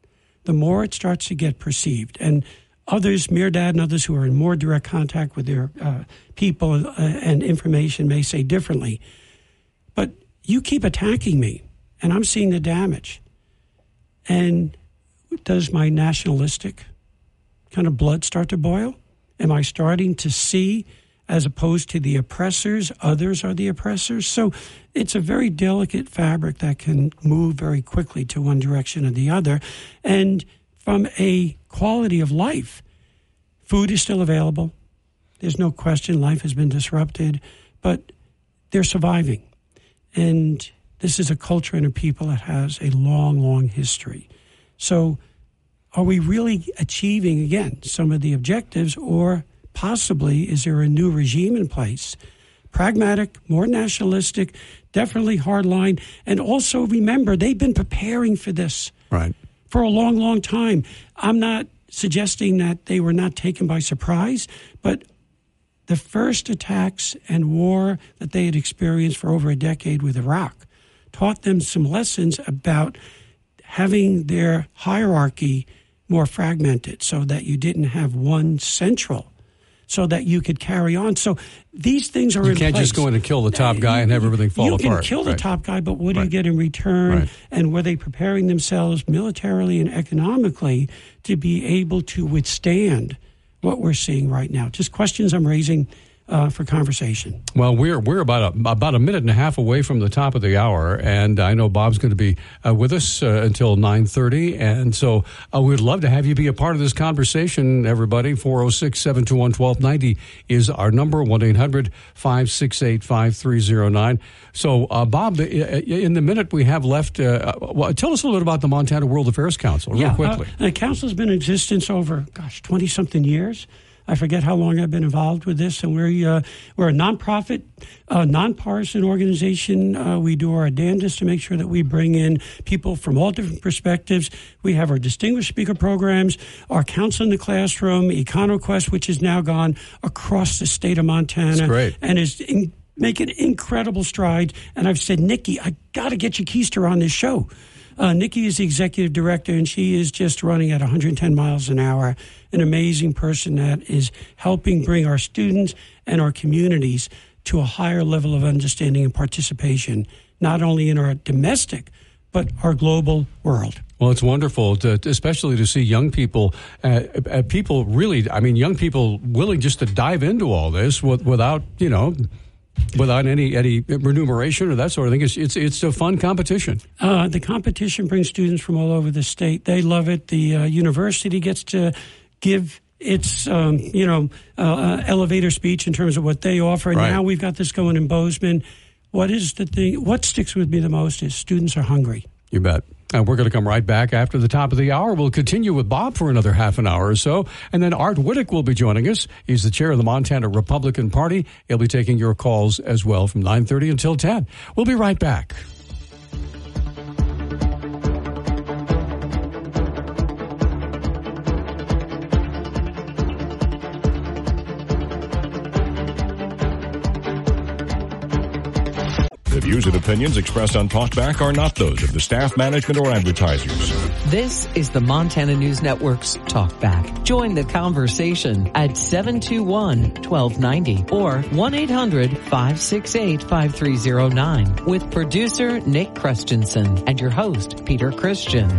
the more it starts to get perceived. And others, Mirdad and others who are in more direct contact with their uh, people uh, and information may say differently. But you keep attacking me, and I'm seeing the damage. And does my nationalistic kind of blood start to boil? Am I starting to see, as opposed to the oppressors, others are the oppressors? So it's a very delicate fabric that can move very quickly to one direction or the other. And from a quality of life, food is still available. There's no question life has been disrupted, but they're surviving. And this is a culture and a people that has a long, long history. So are we really achieving, again, some of the objectives, or possibly is there a new regime in place? Pragmatic, more nationalistic, definitely hardline. And also remember, they've been preparing for this right. for a long, long time. I'm not suggesting that they were not taken by surprise, but the first attacks and war that they had experienced for over a decade with Iraq taught them some lessons about having their hierarchy more fragmented so that you didn't have one central, so that you could carry on. So these things are you in place. You can't just go in and kill the top guy and have everything fall you apart. You can kill right. the top guy, but what do right. you get in return? Right. And were they preparing themselves militarily and economically to be able to withstand what we're seeing right now? Just questions I'm raising Uh, for conversation. Well, we're we're about a, about a minute and a half away from the top of the hour, and I know Bob's going to be uh, with us uh, until nine thirty, and so uh, we'd love to have you be a part of this conversation, everybody. four oh six, seven two one, one two nine oh is our number, one eight hundred, five six eight, five three oh nine. So, uh, Bob, in the minute we have left, uh, well, tell us a little bit about the Montana World Affairs Council, real yeah, quickly. Uh, the council's been in existence over, gosh, twenty-something years. I forget how long I've been involved with this, and we're uh, we're a nonprofit, uh, nonpartisan organization. Uh, we do our damnedest to make sure that we bring in people from all different perspectives. We have our distinguished speaker programs, our council in the classroom, EconoQuest, which has now gone across the state of Montana. That's great. And is in, making incredible strides. And I've said, Nikki, I got to get you Keister on this show. Uh, Nikki is the executive director, and she is just running at one hundred ten miles an hour, an amazing person that is helping bring our students and our communities to a higher level of understanding and participation, not only in our domestic, but our global world. Well, it's wonderful, to, especially to see young people, uh, uh, people really, I mean, young people willing just to dive into all this with, without, you know, without any any remuneration or that sort of thing. It's it's, it's a fun competition. Uh, the competition brings students from all over the state. They love it. The uh, university gets to give its um, you know uh, elevator speech in terms of what they offer. And right. now we've got this going in Bozeman. What is the thing? What sticks with me the most is students are hungry. You bet. And we're going to come right back after the top of the hour. We'll continue with Bob for another half an hour or so. And then Art Wittek will be joining us. He's the chair of the Montana Republican Party. He'll be taking your calls as well from nine thirty until ten. We'll be right back. The views and opinions expressed on Talkback are not those of the staff, management, or advertisers. This is the Montana News Network's Talkback. Join the conversation at seven two one, one two nine oh or one eight hundred, five six eight, five three oh nine with producer Nick Christensen and your host, Peter Christian.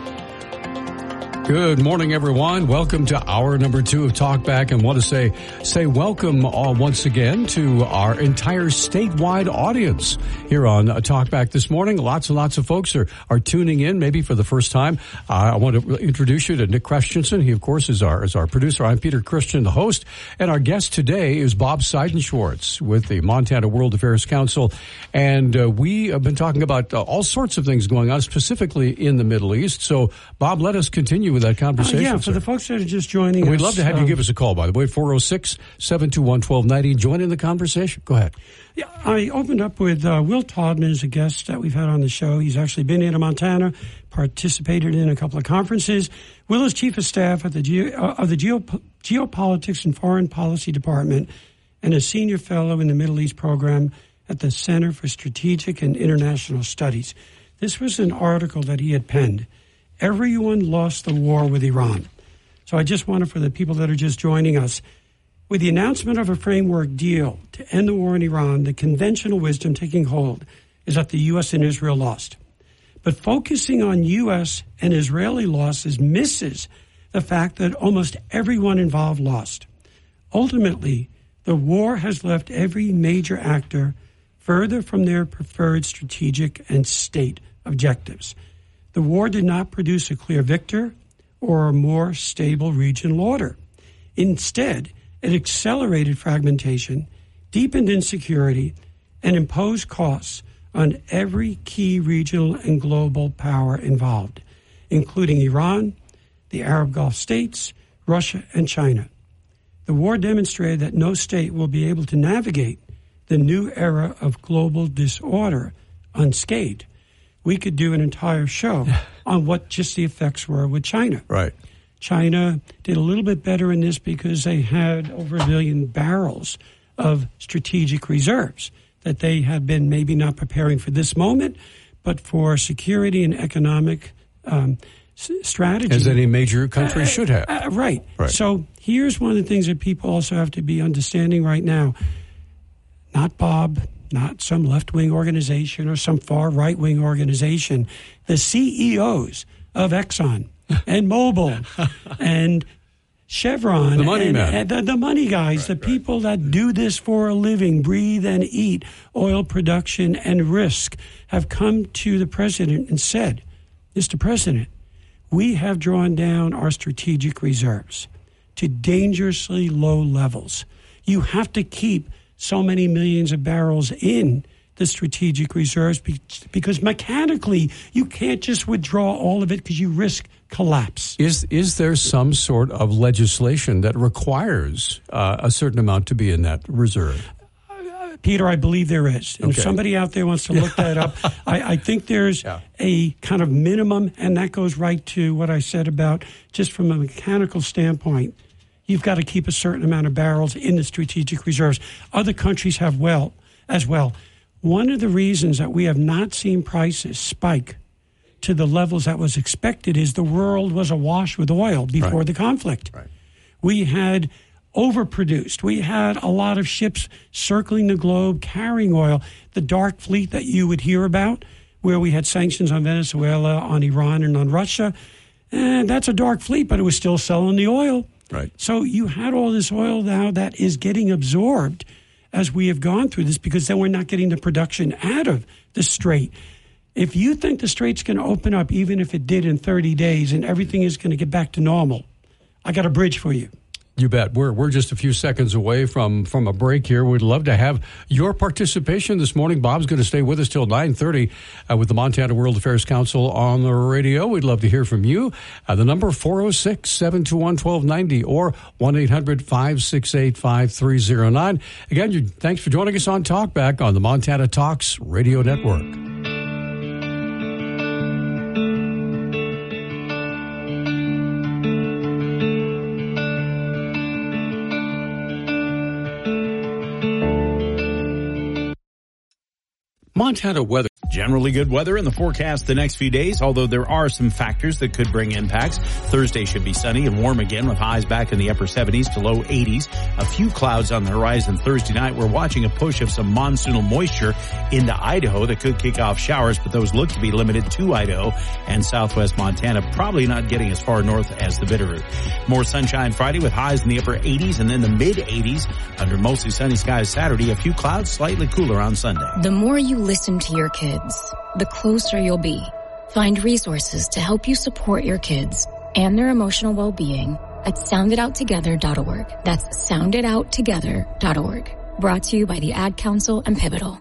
Good morning, everyone. Welcome to hour number two of Talkback, and want to say say welcome all once again to our entire statewide audience here on uh, Talkback this morning. Lots and lots of folks are, are tuning in, maybe for the first time. Uh, I want to introduce you to Nick Christensen. He, of course, is our is our producer. I'm Peter Christian, the host, and our guest today is Bob Seidenschwartz with the Montana World Affairs Council, and uh, we have been talking about uh, all sorts of things going on, specifically in the Middle East. So, Bob, let us continue with that conversation. Uh, yeah, for sir. the folks that are just joining and us. We'd love to have um, you give us a call, by the way, four oh six, seven two one, one two nine oh. Join in the conversation. Go ahead. Yeah, I opened up with uh, Will Todman as a guest that we've had on the show. He's actually been into Montana, participated in a couple of conferences. Will is chief of staff at the Geo, uh, of the Geo, Geopolitics and Foreign Policy Department and a senior fellow in the Middle East program at the Center for Strategic and International Studies. This was an article that he had penned, Everyone lost the war with Iran. So I just wanted, for the people that are just joining us, with the announcement of a framework deal to end the war in Iran, the conventional wisdom taking hold is that the U S and Israel lost. But focusing on U S and Israeli losses misses the fact that almost everyone involved lost. Ultimately, the war has left every major actor further from their preferred strategic and state objectives. The war did not produce a clear victor or a more stable regional order. Instead, it accelerated fragmentation, deepened insecurity, and imposed costs on every key regional and global power involved, including Iran, the Arab Gulf states, Russia, and China. The war demonstrated that no state will be able to navigate the new era of global disorder unscathed. We could do an entire show on what just the effects were with China. Right. China did a little bit better in this because they had over a billion barrels of strategic reserves that they have been maybe not preparing for this moment, but for security and economic um, s- strategy. As any major country uh, should have. Uh, right. right. So here's one of the things that people also have to be understanding right now. Not Bob, not some left-wing organization or some far right-wing organization. The C E Os of Exxon and Mobil and Chevron, the money and, men. and the, the money guys, right, the right. people that do this for a living, breathe and eat oil production and risk, have come to the president and said, Mister President, we have drawn down our strategic reserves to dangerously low levels. You have to keep so many millions of barrels in the strategic reserves because mechanically you can't just withdraw all of it because you risk collapse. Is is there some sort of legislation that requires uh, a certain amount to be in that reserve? Uh, Peter, I believe there is. And okay. if somebody out there wants to look that up, I, I think there's yeah. a kind of minimum, and that goes right to what I said about just from a mechanical standpoint. You've got to keep a certain amount of barrels in the strategic reserves. Other countries have well as well. One of the reasons that we have not seen prices spike to the levels that was expected is the world was awash with oil before right. the conflict. Right. We had overproduced. We had a lot of ships circling the globe carrying oil. The dark fleet that you would hear about, where we had sanctions on Venezuela, on Iran, and on Russia, and that's a dark fleet, but it was still selling the oil. Right. So you had all this oil now that is getting absorbed as we have gone through this because then we're not getting the production out of the Strait. If you think the Strait's going to open up, even if it did in thirty days and everything is going to get back to normal, I got a bridge for you. You bet. We're we're just a few seconds away from, from a break here. We'd love to have your participation this morning. Bob's going to stay with us till nine thirty uh, with the Montana World Affairs Council on the radio. We'd love to hear from you. Uh, the number four oh six, seven two one, one two nine oh or one eight hundred, five six eight, five three oh nine. Again, you, thanks for joining us on Talkback on the Montana Talks Radio Network. Montana weather. Generally good weather in the forecast the next few days, although there are some factors that could bring impacts. Thursday should be sunny and warm again with highs back in the upper seventies to low eighties. A few clouds on the horizon Thursday night. We're watching a push of some monsoonal moisture into Idaho that could kick off showers, but those look to be limited to Idaho and southwest Montana, probably not getting as far north as the Bitterroot. More sunshine Friday with highs in the upper eighties and then the mid eighties under mostly sunny skies Saturday. A few clouds, slightly cooler on Sunday. The more you listen to your kids, the closer you'll be. Find resources to help you support your kids and their emotional well-being at sound it out together dot org. That's sound it out together dot org. Brought to you by the Ad Council and Pivotal.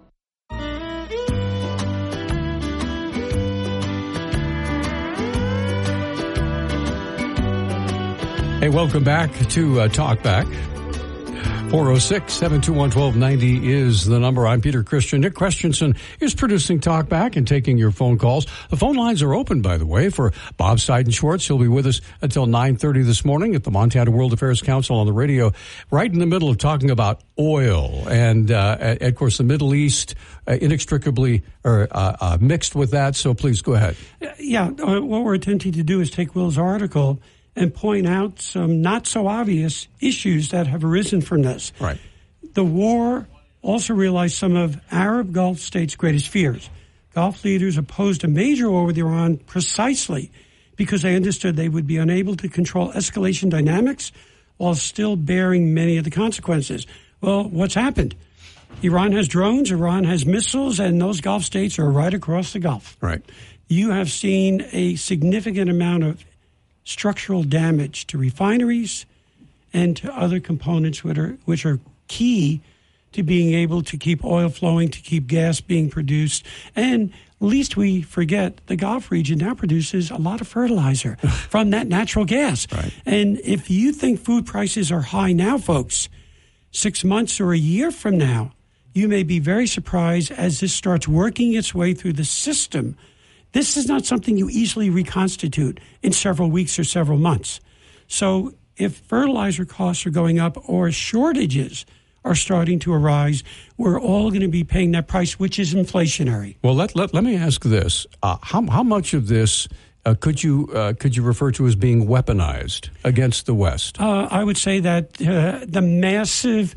Hey, welcome back to uh, Talkback. four oh six, seven two one, one two nine oh is the number. I'm Peter Christian. Nick Christensen is producing Talkback and taking your phone calls. The phone lines are open, by the way, for Bob Seidenschwartz. He'll be with us until nine thirty this morning at the Montana World Affairs Council on the radio, right in the middle of talking about oil. And, uh, and of course, the Middle East uh, inextricably or uh, uh, mixed with that. So please go ahead. Yeah, uh, what we're attempting to do is take Will's article and point out some not so obvious issues that have arisen from this. Right. The war also realized some of Arab Gulf states' greatest fears. Gulf leaders opposed a major war with Iran precisely because they understood they would be unable to control escalation dynamics while still bearing many of the consequences. Well, what's happened? Iran has drones, Iran has missiles, and those Gulf states are right across the Gulf. Right. You have seen a significant amount of structural damage to refineries and to other components which are, which are key to being able to keep oil flowing, to keep gas being produced. And least we forget, the Gulf region now produces a lot of fertilizer from that natural gas. Right. And if you think food prices are high now, folks, six months or a year from now, you may be very surprised as this starts working its way through the system. This is not something you easily reconstitute in several weeks or several months. So if fertilizer costs are going up or shortages are starting to arise, we're all going to be paying that price, which is inflationary. Well, let let, let me ask this. Uh, how, how much of this uh, could you uh, could you refer to as being weaponized against the West? Uh, I would say that uh, the massive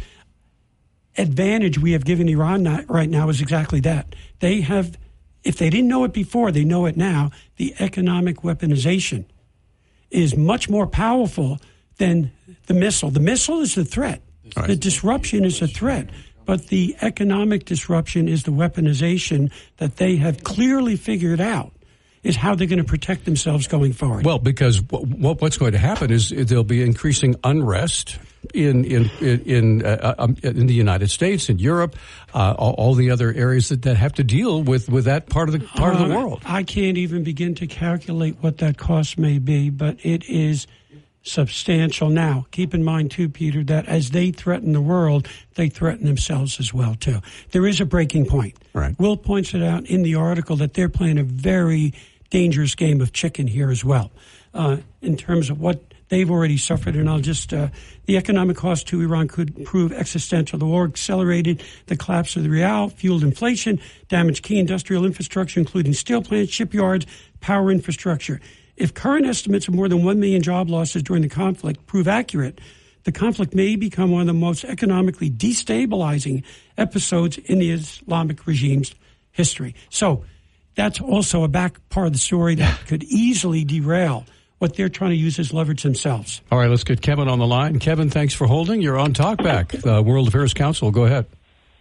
advantage we have given Iran right now is exactly that. They have... If they didn't know it before, they know it now. The economic weaponization is much more powerful than the missile. The missile is the threat. Right. The disruption is a threat. But the economic disruption is the weaponization that they have clearly figured out is how they're going to protect themselves going forward. Well, because w- what's going to happen is there'll be increasing unrest in in in uh, um, in the United States, in Europe, uh, all, all the other areas that, that have to deal with, with that part of the part uh, of the world. I can't even begin to calculate what that cost may be, but it is substantial. Now, keep in mind too, Peter, that as they threaten the world, they threaten themselves as well too. There is a breaking point. Right. Will points it out in the article that they're playing a very dangerous game of chicken here as well, uh, in terms of what they've already suffered. And I'll just, uh, the economic cost to Iran could prove existential. The war accelerated the collapse of the real, fueled inflation, damaged key industrial infrastructure, including steel plants, shipyards, power infrastructure. If current estimates of more than one million job losses during the conflict prove accurate, the conflict may become one of the most economically destabilizing episodes in the Islamic regime's history. So that's also a back part of the story that could easily derail what they're trying to use as leverage themselves. All right, let's get Kevin on the line. Kevin, thanks for holding. You're on Talkback, the World Affairs Council. Go ahead.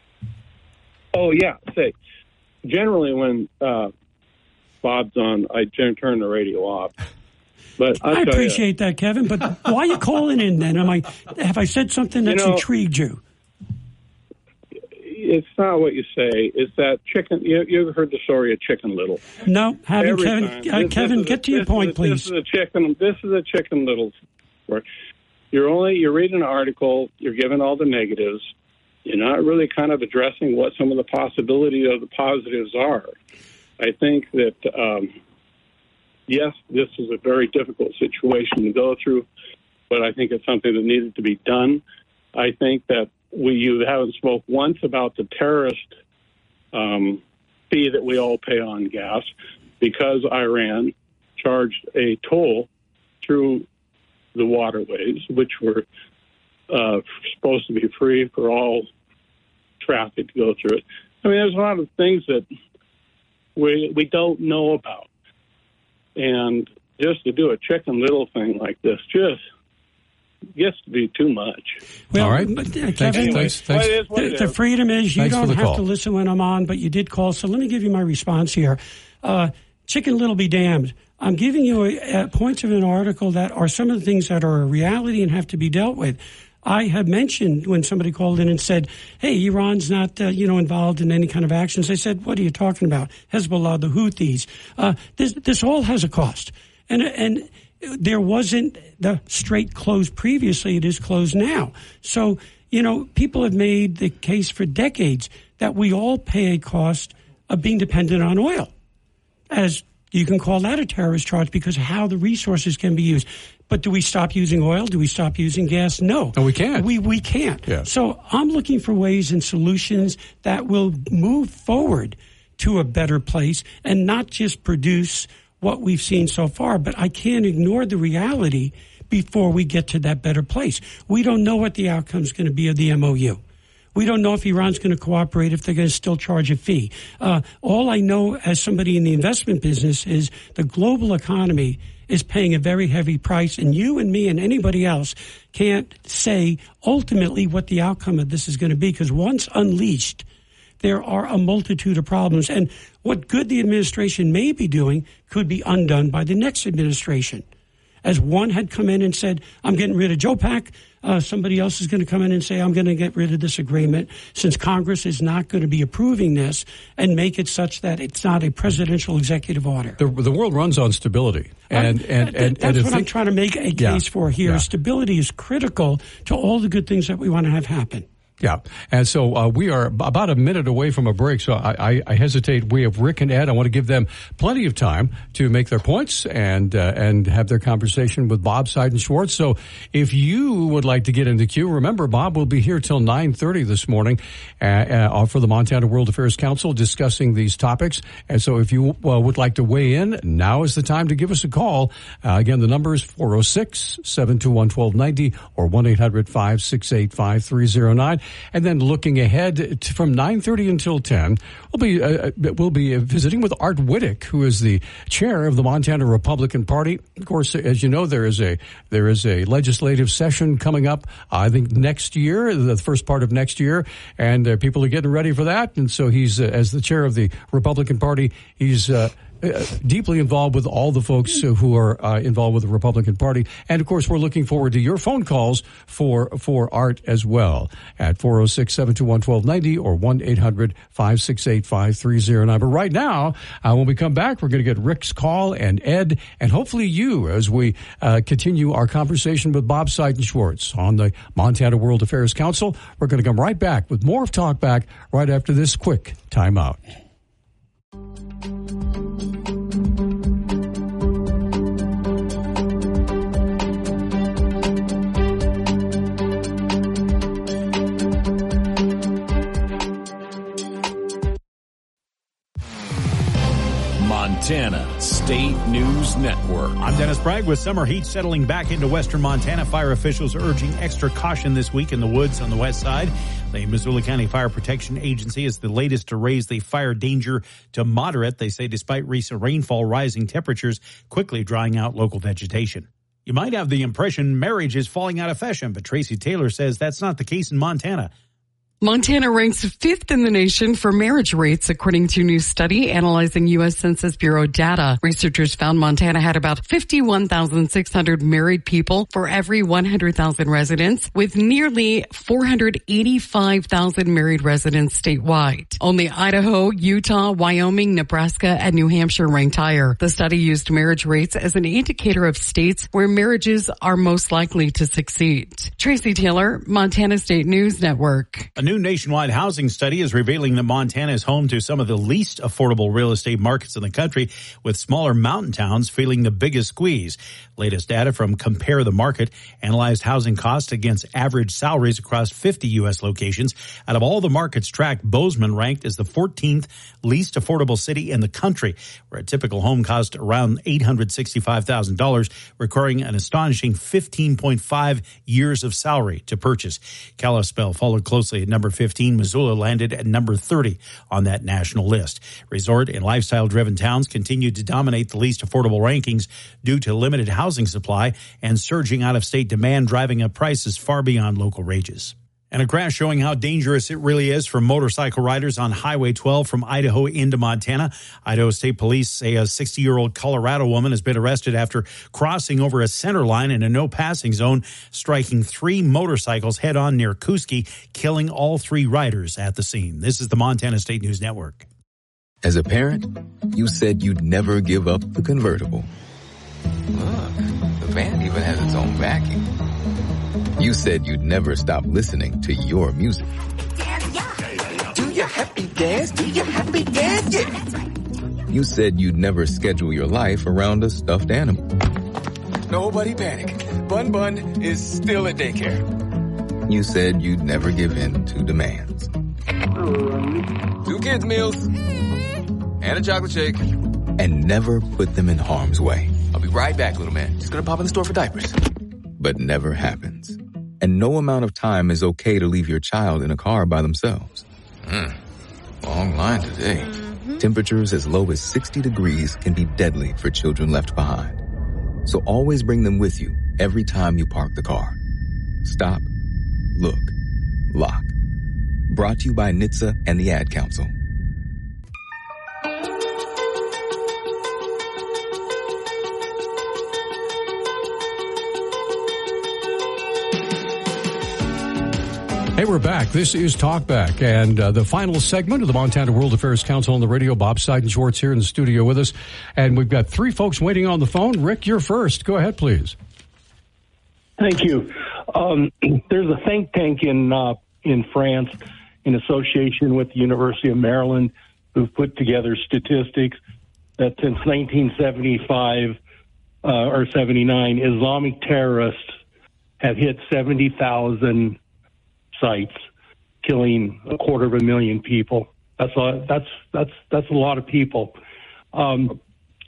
Oh, yeah. Say, generally when uh, Bob's on, I turn the radio off. But I'll I tell appreciate you, that, Kevin. But why are you calling in then? Am I, have I said something that's you know, intrigued you? It's not what you say. It's that chicken. You, you've heard the story of Chicken Little. No, haven't, Every Kevin. time. Uh, This- Kevin, this is get a- to your this point, is a- please. This is a chicken. This is a Chicken Little story. You're only you're reading an article. You're given all the negatives. You're not really kind of addressing what some of the possibility of the positives are. I think that um, yes, this is a very difficult situation to go through, but I think it's something that needed to be done. I think that we you haven't spoke once about the terrorist um, fee that we all pay on gas because Iran charged a toll through the waterways, which were uh, supposed to be free for all traffic to go through it. I mean, there's a lot of things that we we don't know about, and just to do a Chicken Little thing like this, just gets to be too much. Well, All right. But, uh, Thanks, Kevin, thanks, thanks. What it is, what the, it the is. freedom is you Thanks for don't the have call. to listen when I'm on, but you did call. So let me give you my response here. Uh, Chicken Little be damned. I'm giving you a, a points of an article that are some of the things that are a reality and have to be dealt with. I have mentioned when somebody called in and said, hey, Iran's not, uh, you know, involved in any kind of actions. I said, what are you talking about? Hezbollah, the Houthis. Uh, this, this all has a cost. And, and there wasn't the straight close previously. It is closed now. So You know, people have made the case for decades that we all pay a cost of being dependent on oil. As you can call that a terrorist charge because of how the resources can be used. But do we stop using oil? Do we stop using gas? No. No, we can't. We, we can't. Yeah. So I'm looking for ways and solutions that will move forward to a better place and not just produce what we've seen so far. But I can't ignore the reality before we get to that better place. We don't know what the outcome is going to be of the M O U. We don't know if Iran's going to cooperate, if they're going to still charge a fee. Uh, all I know as somebody in the investment business is the global economy is paying a very heavy price, and you and me and anybody else can't say ultimately what the outcome of this is going to be, because once unleashed, there are a multitude of problems. And what good the administration may be doing could be undone by the next administration. As one had come in and said, I'm getting rid of Joe Pac, uh, somebody else is going to come in and say, I'm going to get rid of this agreement, since Congress is not going to be approving this, and make it such that it's not a presidential executive order. The, the world runs on stability. And, uh, and, and, that's and what think, I'm trying to make a yeah, case for here. Yeah. Stability is critical to all the good things that we want to have happen. Yeah. And so uh, we are about a minute away from a break, so I, I, I hesitate. We have Rick and Ed. I want to give them plenty of time to make their points and uh, and have their conversation with Bob Seidenschwartz. So if you would like to get in the queue, remember, Bob will be here till nine thirty this morning uh, uh, for the Montana World Affairs Council discussing these topics. And so if you uh, would like to weigh in, now is the time to give us a call. Uh, again, the number is four oh six, seven two one, one two nine oh or one eight hundred, five six eight, five three oh nine. And then looking ahead to, from nine thirty until ten, we'll be uh, we'll be visiting with Art Whittick, who is the chair of the Montana Republican Party. Of course, as you know, there is a there is a legislative session coming up, uh, I think next year, the first part of next year, and uh, people are getting ready for that. And so he's, uh, as the chair of the Republican Party, he's uh, Uh, deeply involved with all the folks uh, who are uh, involved with the Republican Party. And, of course, we're looking forward to your phone calls for for Art as well at four oh six, seven two one, one two nine oh or one eight hundred, five six eight, five three oh nine. But right now, uh, when we come back, we're going to get Rick's call and Ed and hopefully you as we uh, continue our conversation with Bob Seidenschwartz on the Montana World Affairs Council. We're going to come right back with more of Talk Back right after this quick timeout. Montana State News Network. I'm Dennis Bragg with summer heat settling back into western Montana. Fire officials are urging extra caution this week in the woods on the west side. The Missoula County Fire Protection Agency is the latest to raise the fire danger to moderate. They say despite recent rainfall, rising temperatures quickly drying out local vegetation. You might have the impression marriage is falling out of fashion, but Tracy Taylor says that's not the case in Montana. Montana ranks fifth in the nation for marriage rates, according to a new study analyzing U S Census Bureau data. Researchers found Montana had about fifty-one thousand six hundred married people for every one hundred thousand residents, with nearly four hundred eighty-five thousand married residents statewide. Only Idaho, Utah, Wyoming, Nebraska, and New Hampshire ranked higher. The study used marriage rates as an indicator of states where marriages are most likely to succeed. Tracy Taylor, Montana State News Network. A new nationwide housing study is revealing that Montana is home to some of the least affordable real estate markets in the country, with smaller mountain towns feeling the biggest squeeze. Latest data from Compare the Market analyzed housing costs against average salaries across fifty U S locations. Out of all the markets tracked, Bozeman ranked as the fourteenth least affordable city in the country, where a typical home cost around eight hundred sixty-five thousand dollars, requiring an astonishing fifteen point five years of salary to purchase. Kalispell followed closely at number fifteen. Missoula landed at number thirty on that national list. Resort and lifestyle-driven towns continued to dominate the least affordable rankings due to limited housing supply and surging out-of-state demand, driving up prices far beyond local wages. And a crash showing how dangerous it really is for motorcycle riders on Highway twelve from Idaho into Montana. Idaho State Police say a sixty-year-old Colorado woman has been arrested after crossing over a center line in a no-passing zone, striking three motorcycles head-on near Kuski, killing all three riders at the scene. This is the Montana State News Network. As a parent, you said you'd never give up the convertible. Look, the band even has its own backing. You said you'd never stop listening to your music. Do your happy dance, do your happy dance, yeah. You said you'd never schedule your life around a stuffed animal. Nobody panic. Bun Bun is still at daycare. You said you'd never give in to demands. Two kids' meals and a chocolate shake. And never put them in harm's way. I'll be right back, little man. Just gonna pop in the store for diapers. But never happens. And no amount of time is okay to leave your child in a car by themselves. Mm, long line today. Mm-hmm. Temperatures as low as sixty degrees can be deadly for children left behind. So always bring them with you every time you park the car. Stop, look, lock. Brought to you by N H T S A and the Ad Council. Hey, we're back. This is Talkback, and uh, the final segment of the Montana World Affairs Council on the radio. Bob Seidenschwartz here in the studio with us, and we've got three folks waiting on the phone. Rick, you're first. Go ahead, please. Thank you. Um, there's a think tank in uh, in France in association with the University of Maryland who've put together statistics that since nineteen seventy-five uh, or seventy-nine, Islamic terrorists have hit seventy thousand sites, killing a quarter of a million people. That's a, that's that's that's a lot of people. Um,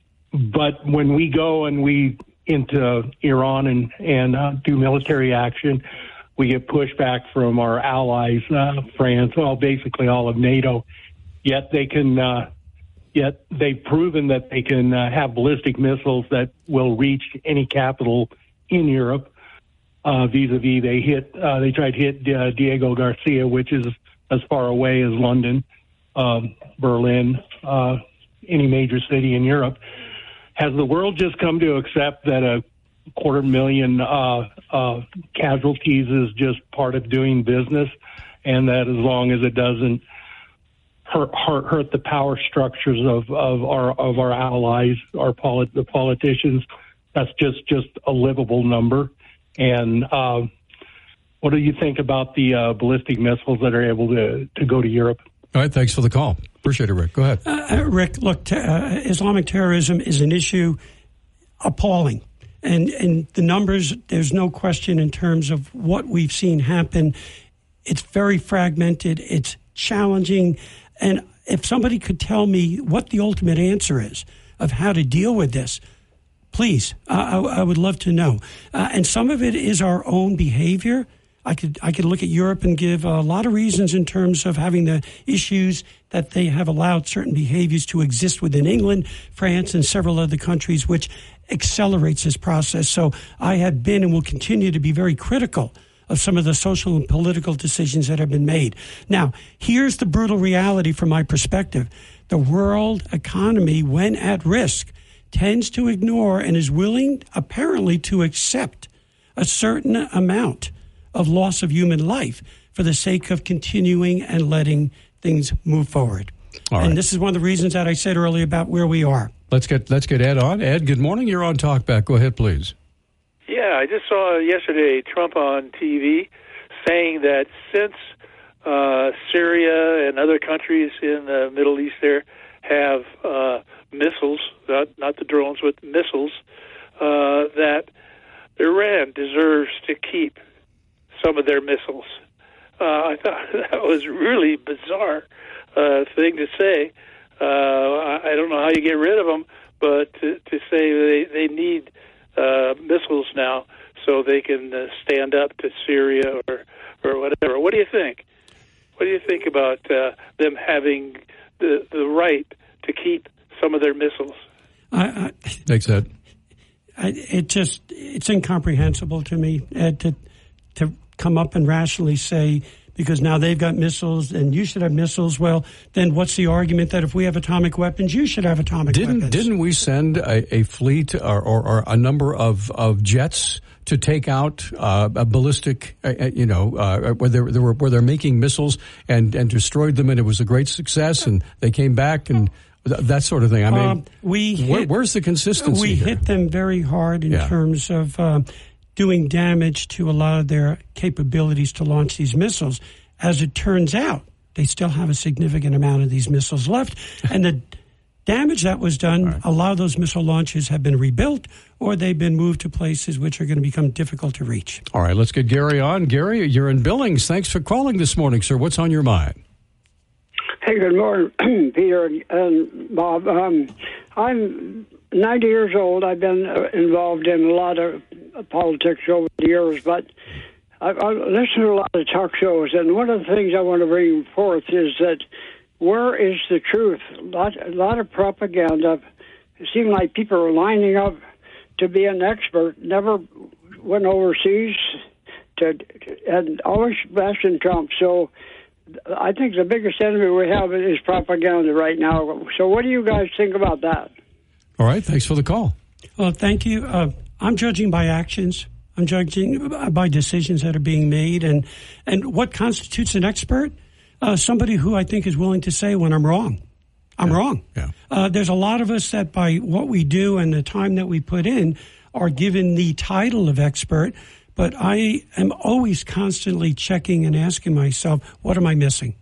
but when we go and we into Iran and and uh, do military action, we get pushback from our allies, uh, France, well, basically all of NATO. Yet they can, uh, yet they've proven that they can uh, have ballistic missiles that will reach any capital in Europe. Uh, vis-a-vis, they hit, uh, they tried to hit uh, Diego Garcia, which is as far away as London, um, Berlin, uh, any major city in Europe. Has the world just come to accept that a quarter million uh, uh, casualties is just part of doing business, and that as long as it doesn't hurt hurt, hurt the power structures of, of our of our allies, our polit- the politicians, that's just just a livable number? And uh, what do you think about the uh, ballistic missiles that are able to, to go to Europe? All right, thanks for the call. Appreciate it, Rick. Go ahead. Uh, Rick, look, t- uh, Islamic terrorism is an issue appalling. And, and the numbers, there's no question in terms of what we've seen happen. It's very fragmented. It's challenging. And if somebody could tell me what the ultimate answer is of how to deal with this, please, I, I would love to know. Uh, and some of it is our own behavior. I could I could look at Europe and give a lot of reasons in terms of having the issues that they have allowed certain behaviors to exist within England, France, and several other countries, which accelerates this process. So I have been and will continue to be very critical of some of the social and political decisions that have been made. Now, here's the brutal reality from my perspective. The world economy, when at risk, tends to ignore and is willing, apparently, to accept a certain amount of loss of human life for the sake of continuing and letting things move forward. All and right. this is one of the reasons that I said earlier about where we are. Let's get let's get Ed on. Ed, good morning. You're on Talkback. Go ahead, please. Yeah, I just saw yesterday Trump on T V saying that since uh, Syria and other countries in the Middle East there have uh, missiles, not, not the drones, but missiles, uh, that Iran deserves to keep some of their missiles. Uh, I thought that was really bizarre uh, thing to say. Uh, I, I don't know how you get rid of them, but to, to say they, they need uh, missiles now so they can uh, stand up to Syria or, or whatever. What do you think? What do you think about uh, them having the, the right to keep some of their missiles? I, I, Thanks, Ed. I, it just, it's incomprehensible to me, Ed, to, to come up and rationally say, because now they've got missiles and you should have missiles. Well, then what's the argument that if we have atomic weapons, you should have atomic Didn't weapons? didn't we send a, a fleet or, or, or a number of, of jets to take out uh, a ballistic, uh, you know, uh, where, they, they were, where they're making missiles and, and destroyed them, and it was a great success, and they came back and th- that sort of thing. I mean, um, we hit, where, where's the consistency? We here? hit them very hard in yeah. terms of um, doing damage to a lot of their capabilities to launch these missiles. As it turns out, they still have a significant amount of these missiles left, and the damage that was done, right. a lot of those missile launches have been rebuilt or they've been moved to places which are going to become difficult to reach. All right, let's get Gary on. Gary, you're in Billings. Thanks for calling this morning, sir. What's on your mind? Hey, good morning, Peter and Bob. Um, I'm ninety years old. I've been involved in a lot of politics over the years, but I, I listen to a lot of talk shows, and one of the things I want to bring forth is that where is the truth? A lot, a lot of propaganda. It seemed like people are lining up to be an expert, never went overseas, to, and always bashing Trump. So I think the biggest enemy we have is propaganda right now. So what do you guys think about that? All right, thanks for the call. Well, thank you. Uh, I'm judging by actions. I'm judging by decisions that are being made. And, and what constitutes an expert? Uh, somebody who I think is willing to say when I'm wrong. I'm yeah. wrong. Yeah. Uh, there's a lot of us that by what we do and the time that we put in are given the title of expert, but I am always constantly checking and asking myself, what am I missing?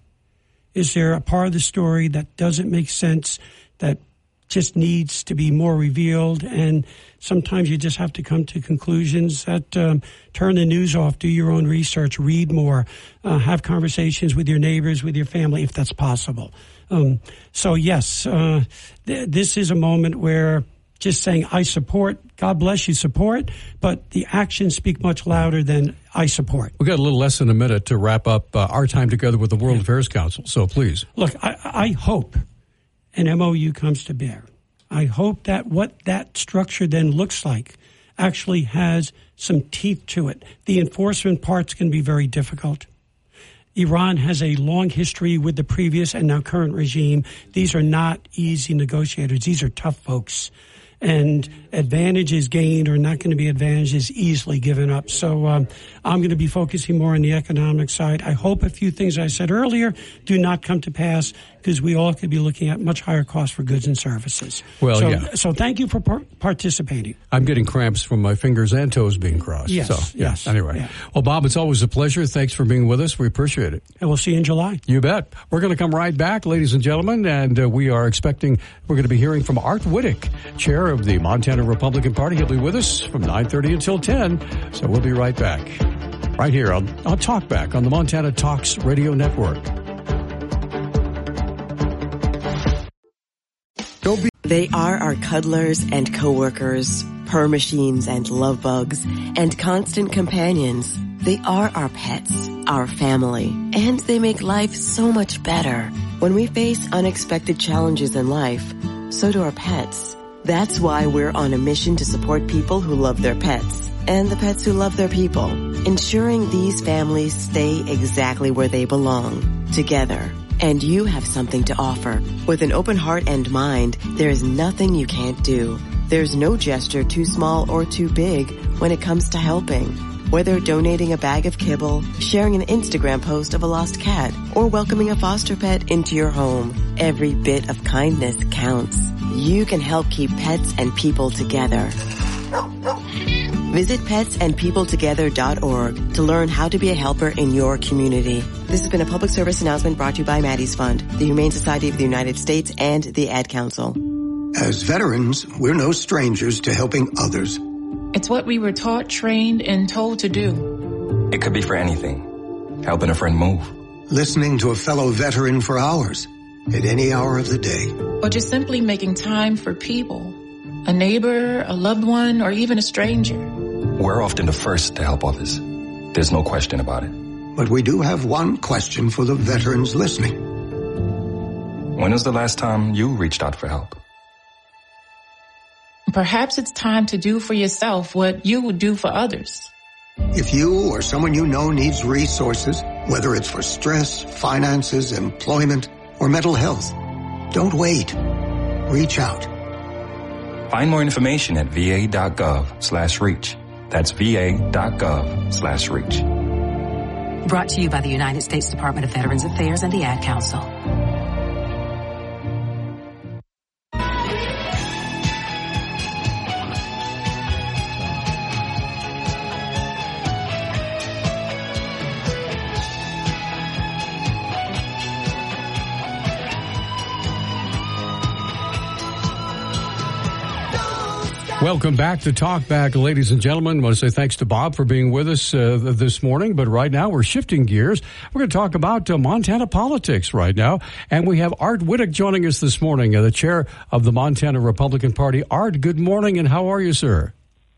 Is there a part of the story that doesn't make sense, that just needs to be more revealed? And sometimes you just have to come to conclusions that um, turn the news off, do your own research, read more, uh, have conversations with your neighbors, with your family, if that's possible. Um, so, yes, uh, th- this is a moment where just saying, I support, God bless you, support, but the actions speak much louder than I support. We've got a little less than a minute to wrap up uh, our time together with the World yeah. Affairs Council, so please. Look, I, I hope an M O U comes to bear. I hope that what that structure then looks like actually has some teeth to it. The enforcement part's going to be very difficult. Iran has a long history with the previous and now current regime. These are not easy negotiators. These are tough folks. And advantages gained are not going to be advantages easily given up. So um, I'm going to be focusing more on the economic side. I hope a few things I said earlier do not come to pass, because we all could be looking at much higher costs for goods and services. Well, so, yeah. So thank you for par- participating. I'm getting cramps from my fingers and toes being crossed. Yes, so, yeah. yes. Anyway. Yeah. Well, Bob, it's always a pleasure. Thanks for being with us. We appreciate it. And we'll see you in July. You bet. We're going to come right back, ladies and gentlemen, and uh, we are expecting, we're going to be hearing from Art Wittick, chair of the Montana Republican Party. He'll be with us from nine thirty until ten, so we'll be right back. Right here on, on Talkback on the Montana Talks Radio Network. They are our cuddlers and coworkers, purr machines and love bugs, and constant companions. They are our pets, our family, and they make life so much better. When we face unexpected challenges in life, so do our pets. That's why we're on a mission to support people who love their pets and the pets who love their people, ensuring these families stay exactly where they belong, together. And you have something to offer. With an open heart and mind, there is nothing you can't do. There's no gesture too small or too big when it comes to helping. Whether donating a bag of kibble, sharing an Instagram post of a lost cat, or welcoming a foster pet into your home, every bit of kindness counts. You can help keep pets and people together. Visit pets and people together dot org to learn how to be a helper in your community. This has been a public service announcement brought to you by Maddie's Fund, the Humane Society of the United States, and the Ad Council. As veterans, we're no strangers to helping others. It's what we were taught, trained, and told to do. It could be for anything. Helping a friend move. Listening to a fellow veteran for hours, at any hour of the day. Or just simply making time for people. A neighbor, a loved one, or even a stranger. We're often the first to help others. There's no question about it. But we do have one question for the veterans listening. When was the last time you reached out for help? Perhaps it's time to do for yourself what you would do for others. If you or someone you know needs resources, whether it's for stress, finances, employment, or mental health, don't wait. Reach out. Find more information at va.gov slash reach. That's va.gov slash reach. Brought to you by the United States Department of Veterans Affairs and the Ad Council. Welcome back to Talk Back, ladies and gentlemen. I want to say thanks to Bob for being with us uh, this morning. But right now, we're shifting gears. We're going to talk about uh, Montana politics right now. And we have Art Wittich joining us this morning, uh, the chair of the Montana Republican Party. Art, good morning, and how are you, sir?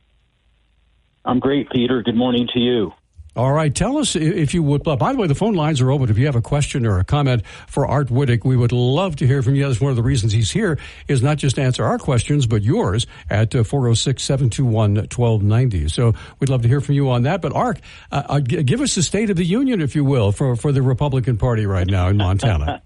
I'm great, Peter. Good morning to you. All right. Tell us, if you would. By the way, the phone lines are open. If you have a question or a comment for Art Wittich, we would love to hear from you. That's one of the reasons he's here, is not just to answer our questions, but yours at uh, four oh six, seven two one, one two nine oh. So we'd love to hear from you on that. But Art, uh, uh, g- give us the State of the Union, if you will, for, for the Republican Party right now in Montana.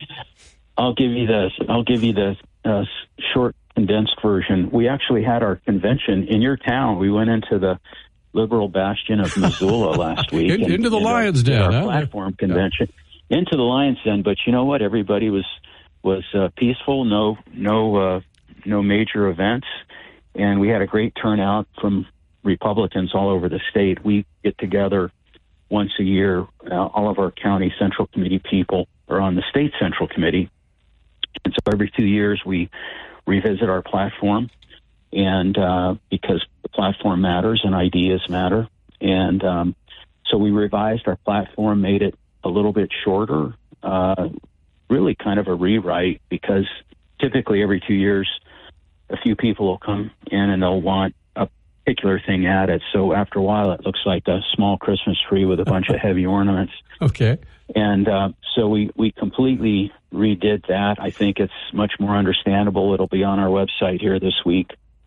I'll give you this. I'll give you the uh, short, condensed version. We actually had our convention in your town. We went into the liberal bastion of Missoula last week. In, and, into the and Lions Den. Our huh? platform convention. Yeah. Into the Lions Den. But you know what? Everybody was was uh, peaceful. No no uh, no major events. And we had a great turnout from Republicans all over the state. We get together once a year. Uh, all of our county central committee people are on the state central committee. And so every two years we revisit our platform. And uh, because the platform matters and ideas matter. And um, so we revised our platform, made it a little bit shorter, uh, really kind of a rewrite, because typically every two years, a few people will come in and they'll want a particular thing added. So after a while, it looks like a small Christmas tree with a bunch of heavy ornaments. Okay. And uh, so we, we completely redid that. I think it's much more understandable. It'll be on our website here this week.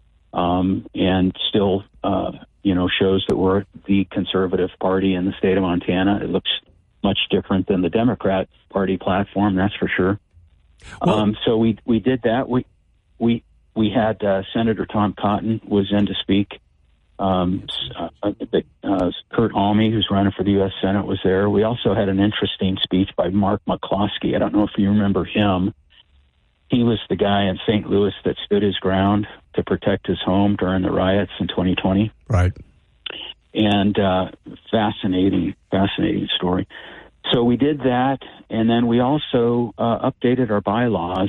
Um, and still, uh, you know, shows that we're the conservative party in the state of Montana. It looks much different than the Democrat Party platform, that's for sure. Well, um, so we we did that. We we we had uh, Senator Tom Cotton was in to speak. Um, uh, uh, Kurt Alme, who's running for the U S Senate, was there. We also had an interesting speech by Mark McCloskey. I don't know if you remember him. He was the guy in Saint Louis that stood his ground to protect his home during the riots in twenty twenty. Right. And uh, fascinating, fascinating story. So we did that, and then we also uh, updated our bylaws,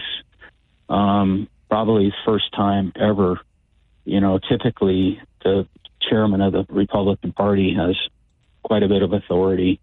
um, probably the first time ever. You know, typically the chairman of the Republican Party has quite a bit of authority,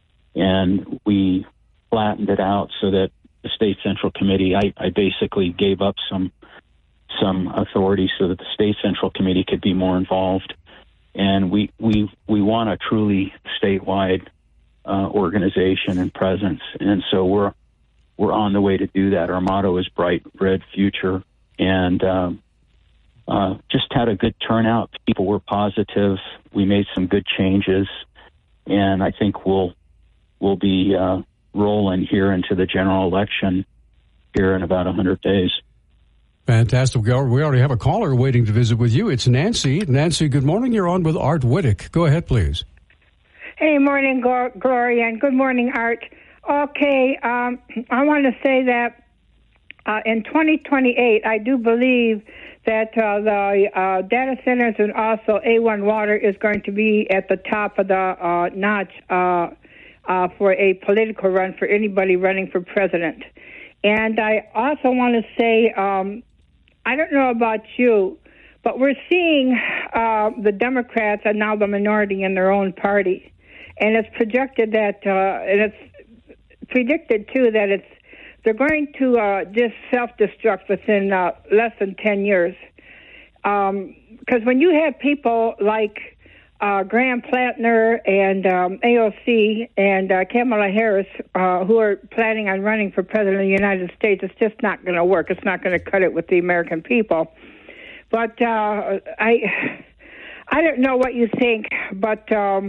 and we flattened it out so that the state central committee, I, I basically gave up some some authority so that the state central committee could be more involved. And we we we want a truly statewide uh, organization and presence, and so we're we're on the way to do that. Our motto is Bright Red Future, and um, uh, just had a good turnout. People were positive. We made some good changes, and I think we'll we'll be uh, rolling here into the general election here in about one hundred days. Fantastic. We already have a caller waiting to visit with you. It's Nancy. Nancy, good morning. You're on with Art Wittich. Go ahead, please. Hey, morning, Gloria, and good morning, Art. Okay, um, I want to say that uh, in twenty twenty-eight, I do believe that uh, the uh, data centers and also A one water is going to be at the top of the uh, notch uh, uh, for a political run for anybody running for president. And I also want to say, um, I don't know about you, but we're seeing uh, the Democrats are now the minority in their own party. And it's projected that, uh, and it's predicted, too, that it's they're going to uh, just self-destruct within uh, less than ten years. Because um, when you have people like uh, Graham Plantner and um, A O C and uh, Kamala Harris uh, who are planning on running for president of the United States, it's just not going to work. It's not going to cut it with the American people. But uh, I, I don't know what you think, but um,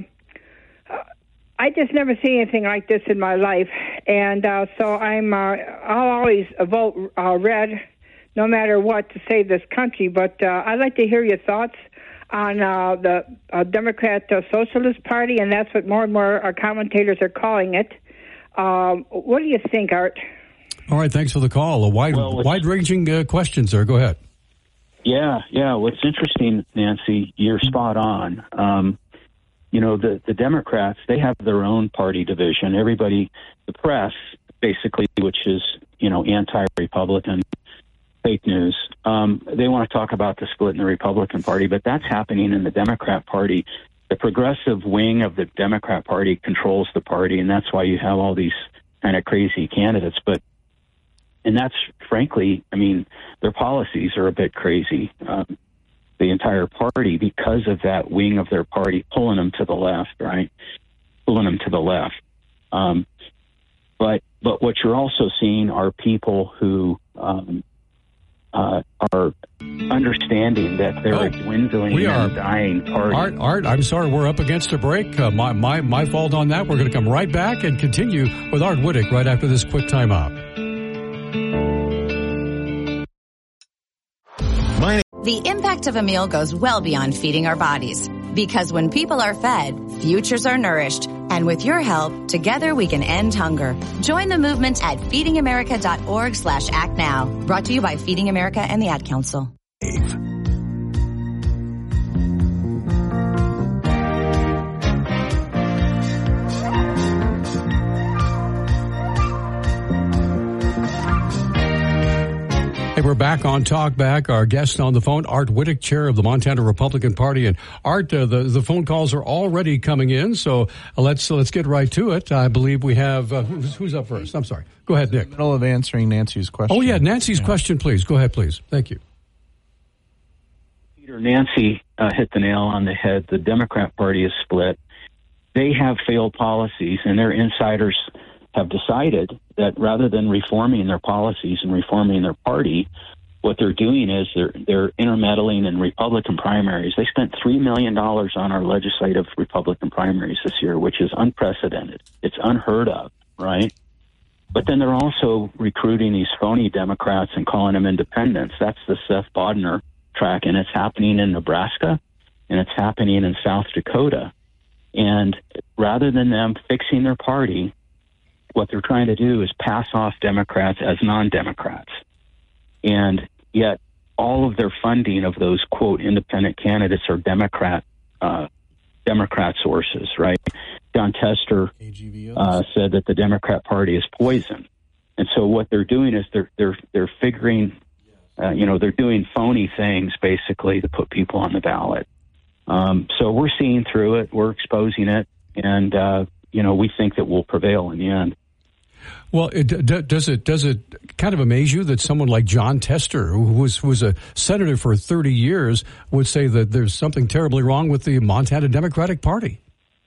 I just never see anything like this in my life, and uh, so I'm. Uh, I'll always vote uh, red, no matter what, to save this country. But uh, I'd like to hear your thoughts on uh, the uh, Democrat uh, Socialist Party, and that's what more and more uh, commentators are calling it. Um, what do you think, Art? All right, thanks for the call. A wide, well, wide-ranging uh, question, sir. Go ahead. Yeah, yeah. What's interesting, Nancy, you're spot on. Um, You know, the, the Democrats, they have their own party division. Everybody, the press, basically, which is, you know, anti-Republican, fake news. Um, they want to talk about the split in the Republican Party, but that's happening in the Democrat Party. The progressive wing of the Democrat Party controls the party, and that's why you have all these kind of crazy candidates. But and that's, frankly, I mean, their policies are a bit crazy. Um, the entire party, because of that wing of their party pulling them to the left, right? Pulling them to the left. Um, but but what you're also seeing are people who um, uh, are understanding that they're Oh, a dwindling we are- and dying party. Art, Art, I'm sorry, we're up against a break. Uh, my, my, my fault on that. We're going to come right back and continue with Art Wittick right after this quick timeout. The impact of a meal goes well beyond feeding our bodies. Because when people are fed, futures are nourished. And with your help, together we can end hunger. Join the movement at feeding america dot org slash act now. Brought to you by Feeding America and the Ad Council. Hey, we're back on Talk Back. Our guest on the phone, Art Wittick, chair of the Montana Republican Party. And Art, uh, the the phone calls are already coming in, so uh, let's let's get right to it. I believe we have uh, who's, who's up first. I'm sorry. Go ahead, Nick. Middle of answering Nancy's question. Oh yeah, Nancy's question, please. Go ahead, please. Thank you. Peter, Nancy uh, hit the nail on the head. The Democrat Party is split. They have failed policies, and their insiders have decided that rather than reforming their policies and reforming their party, what they're doing is they're they're intermeddling in Republican primaries. They spent three million dollars on our legislative Republican primaries this year, which is unprecedented. It's unheard of, right? But then they're also recruiting these phony Democrats and calling them independents. That's the Seth Bodnar track, and it's happening in Nebraska, and it's happening in South Dakota. And rather than them fixing their party, what they're trying to do is pass off Democrats as non-Democrats. And yet all of their funding of those, quote, independent candidates are Democrat uh, Democrat sources, right? John Tester uh, said that the Democrat Party is poison. And so what they're doing is they're they're they're figuring, uh, you know, they're doing phony things basically to put people on the ballot. Um, so we're seeing through it, we're exposing it, and uh, you know, we think that we'll prevail in the end. Well, it, d- does it does it kind of amaze you that someone like John Tester, who was who was a senator for thirty years, would say that there's something terribly wrong with the Montana Democratic Party?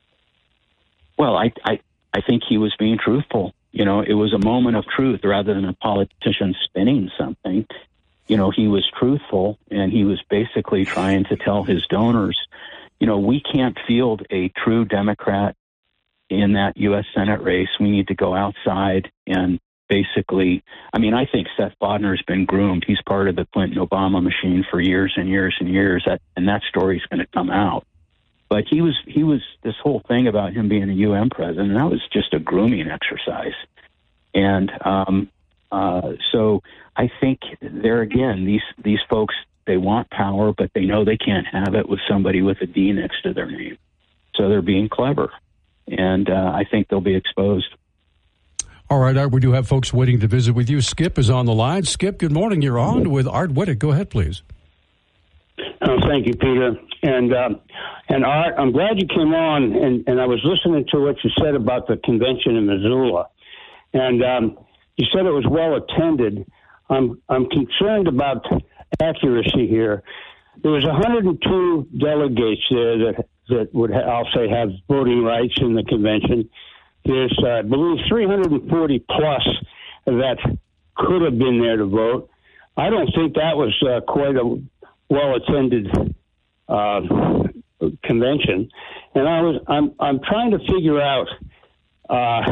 Well, I, I, I think he was being truthful. You know, it was a moment of truth rather than a politician spinning something. You know, he was truthful, and he was basically trying to tell his donors, you know, we can't field a true Democrat in that U S Senate race. We need to go outside and basically, I mean, I think Seth Bodnar has been groomed. He's part of the Clinton-Obama machine for years and years and years, that, and that story's going to come out. But he was, he was, this whole thing about him being a U N president, that was just a grooming exercise. And um, uh, so I think there again, these, these folks, they want power, but they know they can't have it with somebody with a D next to their name. So they're being clever. And uh, I think they'll be exposed. All right, Art, we do have folks waiting to visit with you. Skip is on the line. Skip, good morning. You're on with Art Wittick. Go ahead, please. Oh, thank you, Peter. And uh, and Art, I'm glad you came on, and, and I was listening to what you said about the convention in Missoula. And um, you said it was well attended. I'm I'm concerned about accuracy here. There was one hundred two delegates there that that would, ha- I'll say, have voting rights in the convention. There's, uh, I believe, three hundred forty plus that could have been there to vote. I don't think that was uh, quite a well-attended uh, convention. And I was, I'm, I'm trying to figure out uh,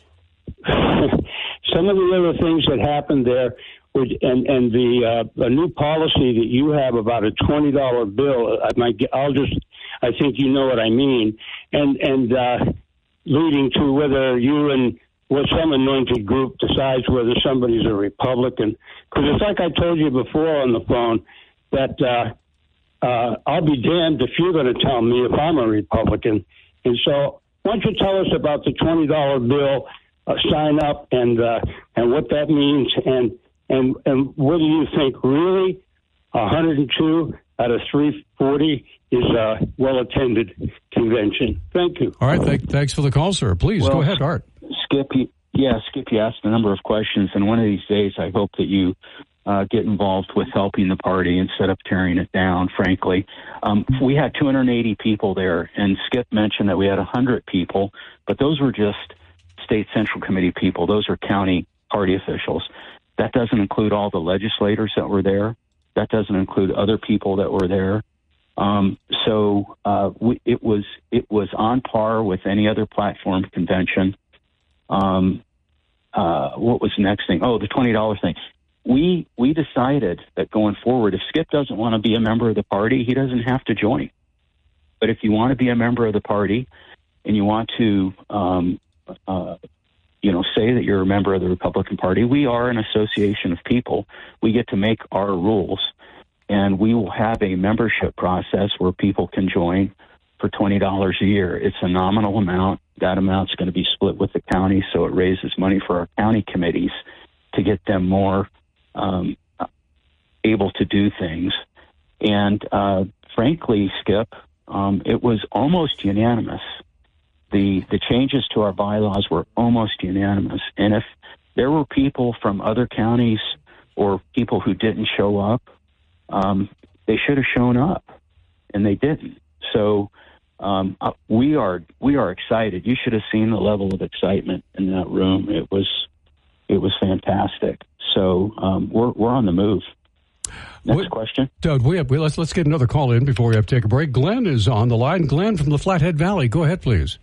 some of the other things that happened there. And and the uh, a new policy that you have about a twenty dollar bill, I might, I'll just, I think you know what I mean, and and uh, leading to whether you and what some anointed group decides whether somebody's a Republican. Because it's like I told you before on the phone that uh, uh, I'll be damned if you're going to tell me if I'm a Republican. And so why don't you tell us about the twenty dollar bill, uh, sign up, and uh, and what that means, and And, and what do you think? Really, one hundred two out of three forty is a well-attended convention. Thank you. All right. Th- thanks for the call, sir. Please well, go ahead, Art. Skip, you, yeah, Skip, you asked a number of questions, and one of these days I hope that you uh, get involved with helping the party instead of tearing it down, frankly. Um, we had two hundred eighty people there, and Skip mentioned that we had one hundred people, but those were just state central committee people. Those are county party officials. That doesn't include all the legislators that were there. That doesn't include other people that were there. Um, so uh, we, it was it was on par with any other platform convention. Um, uh, what was the next thing? Oh, the twenty dollars thing. We we decided that going forward, if Skip doesn't want to be a member of the party, he doesn't have to join. But if you want to be a member of the party and you want to, um, uh, you know, say that you're a member of the Republican Party, we are an association of people. We get to make our rules, and we will have a membership process where people can join for twenty dollars a year. It's a nominal amount. That amount's going to be split with the county, so it raises money for our county committees to get them more um, able to do things. And uh, frankly, Skip, um, it was almost unanimous. The the changes to our bylaws were almost unanimous. And if there were people from other counties or people who didn't show up, um, they should have shown up, and they didn't. So um, uh, we are we are excited. You should have seen the level of excitement in that room. It was it was fantastic. So um, we're we're on the move. Next what, question, Doug. We have we, let's let's get another call in before we have to take a break. Glenn is on the line. Glenn from the Flathead Valley. Go ahead, please.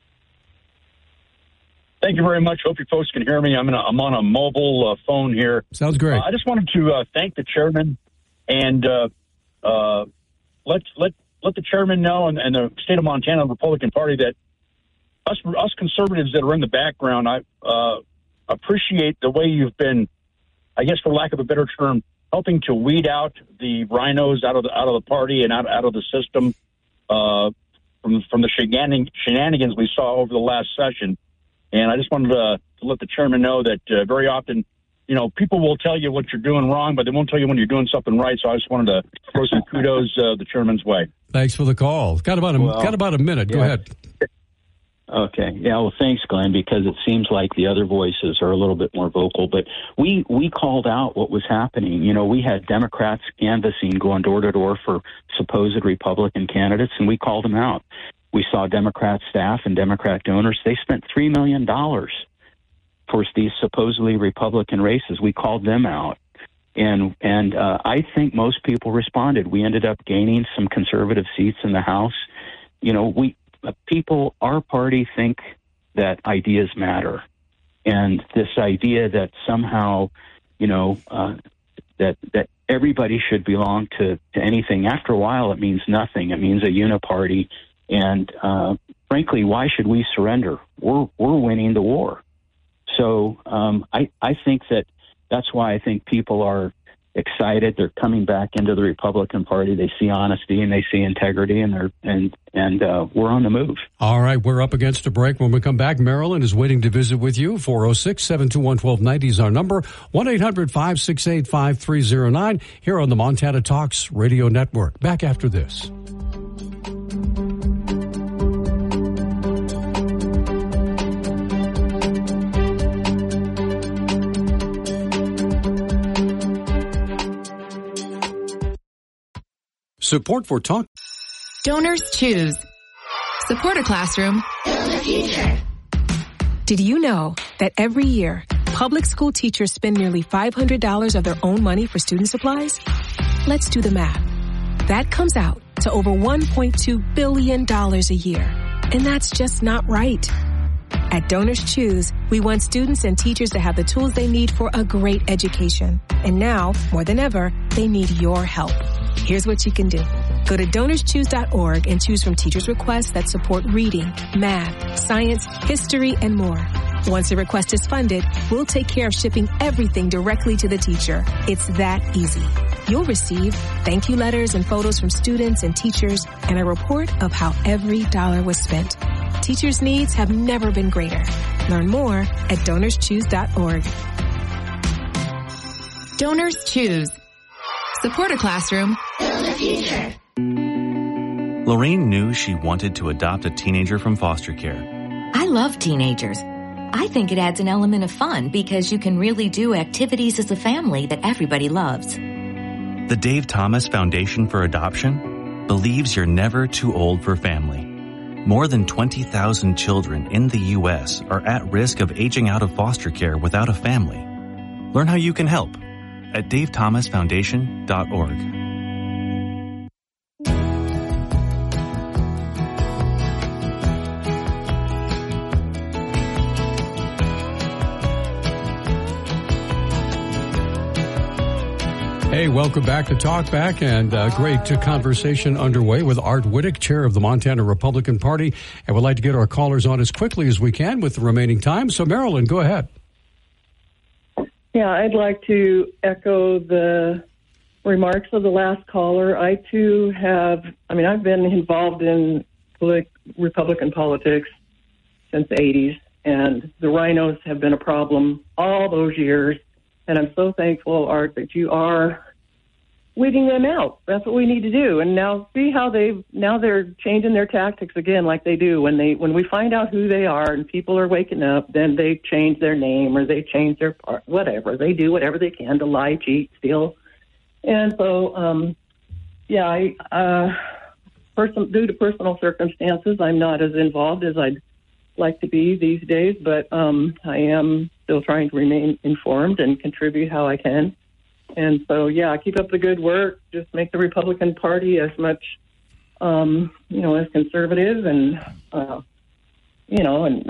Thank you very much. Hope you folks can hear me. I'm, in a, I'm on a mobile uh, phone here. Sounds great. Uh, I just wanted to uh, thank the chairman and uh, uh, let let let the chairman know and, and the state of Montana Republican Party that us us conservatives that are in the background, I uh, appreciate the way you've been, I guess for lack of a better term, helping to weed out the rhinos out of the out of the party and out out of the system uh, from from the shenanigans we saw over the last session. And I just wanted to, to let the chairman know that uh, very often, you know, people will tell you what you're doing wrong, but they won't tell you when you're doing something right. So I just wanted to throw some kudos uh, the chairman's way. Thanks for the call. Got about a well, got about a minute. Yeah. Go ahead. Okay. Yeah. Well, thanks, Glenn, because it seems like the other voices are a little bit more vocal. But we we called out what was happening. You know, we had Democrats canvassing, going door to door for supposed Republican candidates, and we called them out. We saw Democrat staff and Democrat donors. They spent three million dollars for these supposedly Republican races. We called them out. And and uh, I think most people responded. We ended up gaining some conservative seats in the House. You know, we uh, people, our party think that ideas matter. And this idea that somehow, you know, uh, that that everybody should belong to, to anything, after a while it means nothing. It means a uniparty. And uh, frankly, why should we surrender? We're we're winning the war. So um, I I think that that's why I think people are excited. They're coming back into the Republican Party. They see honesty and they see integrity, and they're and and uh, we're on the move. All right, we're up against a break. When we come back, Marilyn is waiting to visit with you. four oh six, seven two one, one two nine zero is our number. one eight hundred, five six eight, five three zero nine here on the Montana Talks Radio Network. Back after this. Support for Talk. Donors choose. Support a classroom. Build a future. Did you know that every year, public school teachers spend nearly five hundred dollars of their own money for student supplies? Let's do the math. That comes out to over one point two billion dollars a year. And that's just not right. At Donors Choose, we want students and teachers to have the tools they need for a great education. And now, more than ever, they need your help. Here's what you can do. Go to donors choose dot org and choose from teachers' requests that support reading, math, science, history, and more. Once a request is funded, we'll take care of shipping everything directly to the teacher. It's that easy. You'll receive thank you letters and photos from students and teachers and a report of how every dollar was spent. Teachers' needs have never been greater. Learn more at donors choose dot org. Donors choose. Support a classroom. Build a future. Lorraine knew she wanted to adopt a teenager from foster care. I love teenagers. I think it adds an element of fun because you can really do activities as a family that everybody loves. The Dave Thomas Foundation for Adoption believes you're never too old for family. More than twenty thousand children in the U S are at risk of aging out of foster care without a family. Learn how you can help at dave thomas foundation dot org. Hey, welcome back to Talk Back, and uh, great uh, conversation underway with Art Wittek, chair of the Montana Republican Party, and we'd like to get our callers on as quickly as we can with the remaining time. So, Marilyn, go ahead. Yeah, I'd like to echo the remarks of the last caller. I, too, have, I mean, I've been involved in polit- Republican politics since the eighties, and the rhinos have been a problem all those years. And I'm so thankful, Art, that you are weeding them out. That's what we need to do. And now see how they now they're changing their tactics again, like they do when they when we find out who they are and people are waking up. Then they change their name or they change their part, whatever they do, whatever they can to lie, cheat, steal. And so, um, yeah, I uh, person, due to personal circumstances, I'm not as involved as I'd like to be these days, but um, I am still trying to remain informed and contribute how I can. And so, yeah, keep up the good work. Just make the Republican Party as much, um, you know, as conservative and, uh, you know, and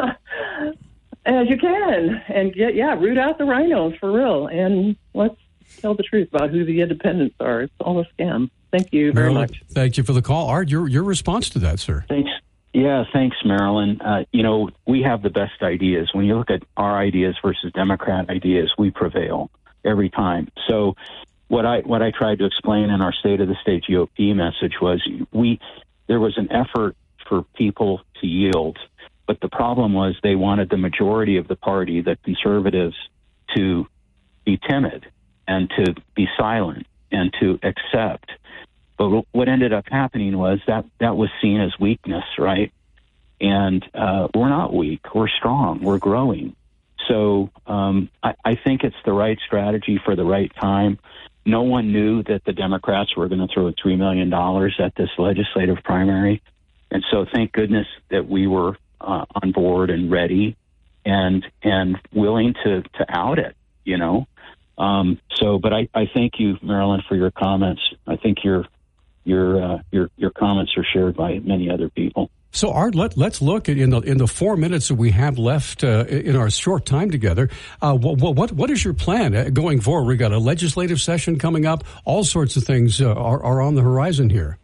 as you can. And, get, yeah, root out the rhinos for real. And let's tell the truth about who the independents are. It's all a scam. Thank you very Marilyn, much. Thank you for the call. Art, your, your response to that, sir. Thanks. Yeah, thanks, Marilyn. Uh, you know, we have the best ideas. When you look at our ideas versus Democrat ideas, we prevail every time. So what I what I tried to explain in our State of the State G O P message was we there was an effort for people to yield, but the problem was they wanted the majority of the party, the conservatives, to be timid and to be silent and to accept. But what ended up happening was that that was seen as weakness, right? And uh, we're not weak. We're strong. We're growing. So um, I, I think it's the right strategy for the right time. No one knew that the Democrats were going to throw three million dollars at this legislative primary. And so thank goodness that we were uh, on board and ready and and willing to, to out it, you know. Um, so, but I, I thank you, Marilyn, for your comments. I think you're Your uh, your your comments are shared by many other people. So, Art, let, let's look at in the in the four minutes that we have left uh, in our short time together. Uh, what, what what is your plan uh, going forward? We got a legislative session coming up. All sorts of things uh, are are on the horizon here.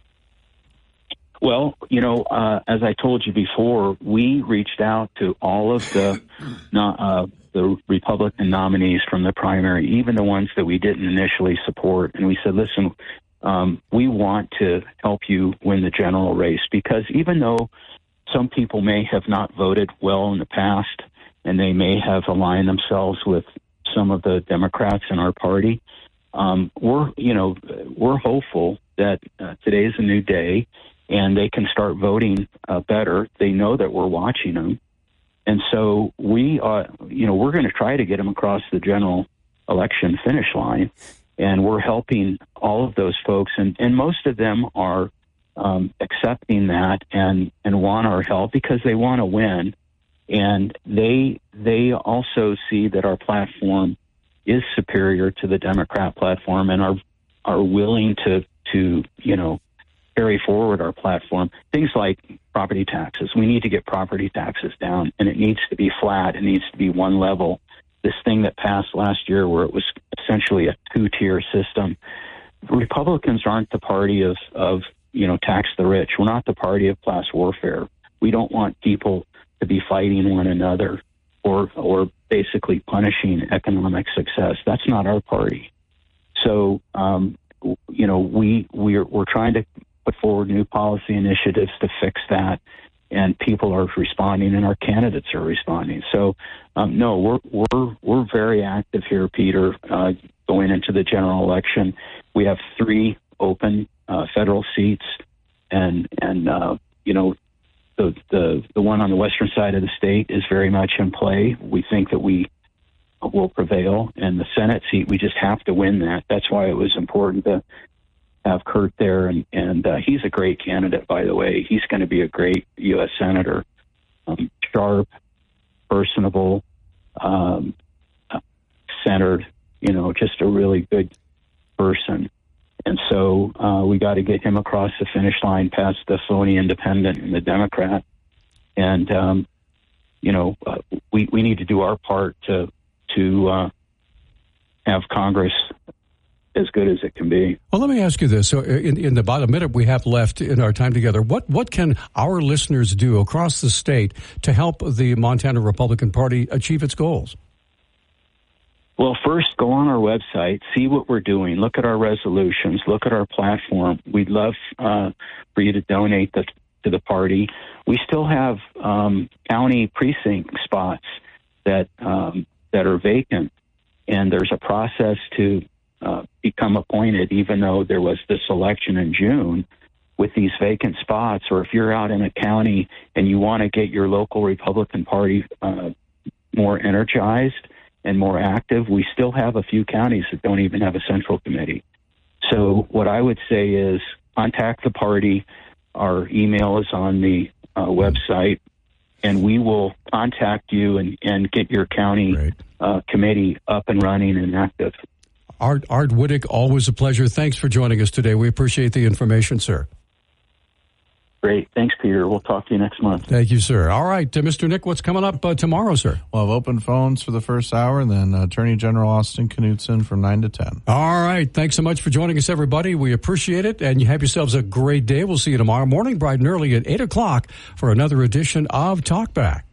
Well, you know, uh, as I told you before, we reached out to all of the uh, the Republican nominees from the primary, even the ones that we didn't initially support, and we said, listen. Um, we want to help you win the general race because even though some people may have not voted well in the past and they may have aligned themselves with some of the Democrats in our party, um, we're, you know, we're hopeful that uh, today's a new day and they can start voting uh, better. They know that we're watching them. And so we, uh, you know, we're going to try to get them across the general election finish line. And we're helping all of those folks, and, and most of them are um, accepting that and, and want our help because they want to win. And they they also see that our platform is superior to the Democrat platform and are are willing to to you know carry forward our platform. Things like property taxes. We need to get property taxes down, and it needs to be flat. It needs to be one level. This thing that passed last year where it was essentially a two-tier system. Republicans aren't the party of, of, you know, tax the rich. We're not the party of class warfare. We don't want people to be fighting one another or or basically punishing economic success. That's not our party. So, um, you know, we, we're, we're trying to put forward new policy initiatives to fix that. And people are responding, and our candidates are responding. So, um, no, we're we're we're very active here. Peter, uh, going into the general election. We have three open uh, federal seats, and and uh, you know the the the one on the western side of the state is very much in play. We think that we will prevail, and the Senate seat, we just have to win that. That's why it was important to have Kurt there, and and uh, he's a great candidate, by the way. He's going to be a great U S senator, um, sharp, personable, um, uh, centered. You know, just a really good person. And so uh, we got to get him across the finish line past the phony independent and the Democrat. And, um, you know, uh, we, we need to do our part to to uh, have Congress as good as it can be. Well, let me ask you this. So in, in the about a minute we have left in our time together, what, what can our listeners do across the state to help the Montana Republican Party achieve its goals? Well, first, go on our website, see what we're doing, look at our resolutions, look at our platform. We'd love uh, for you to donate the, to the party. We still have um, county precinct spots that um, that are vacant, and there's a process to uh, become appointed, even though there was this election in June with these vacant spots. Or if you're out in a county and you want to get your local Republican Party uh, more energized and more active, we still have a few counties that don't even have a central committee. So what I would say is contact the party. Our email is on the uh, website, and we will contact you and, and get your county uh, committee up and running and active. Art, Art Wittig, always a pleasure. Thanks for joining us today. We appreciate the information, sir. Great. Thanks, Peter. We'll talk to you next month. Thank you, sir. All right, uh, Mister Nick, what's coming up uh, tomorrow, sir? We'll have open phones for the first hour, and then uh, Attorney General Austin Knudsen from nine to ten. All right. Thanks so much for joining us, everybody. We appreciate it, and you have yourselves a great day. We'll see you tomorrow morning, bright and early at eight o'clock for another edition of Talkback.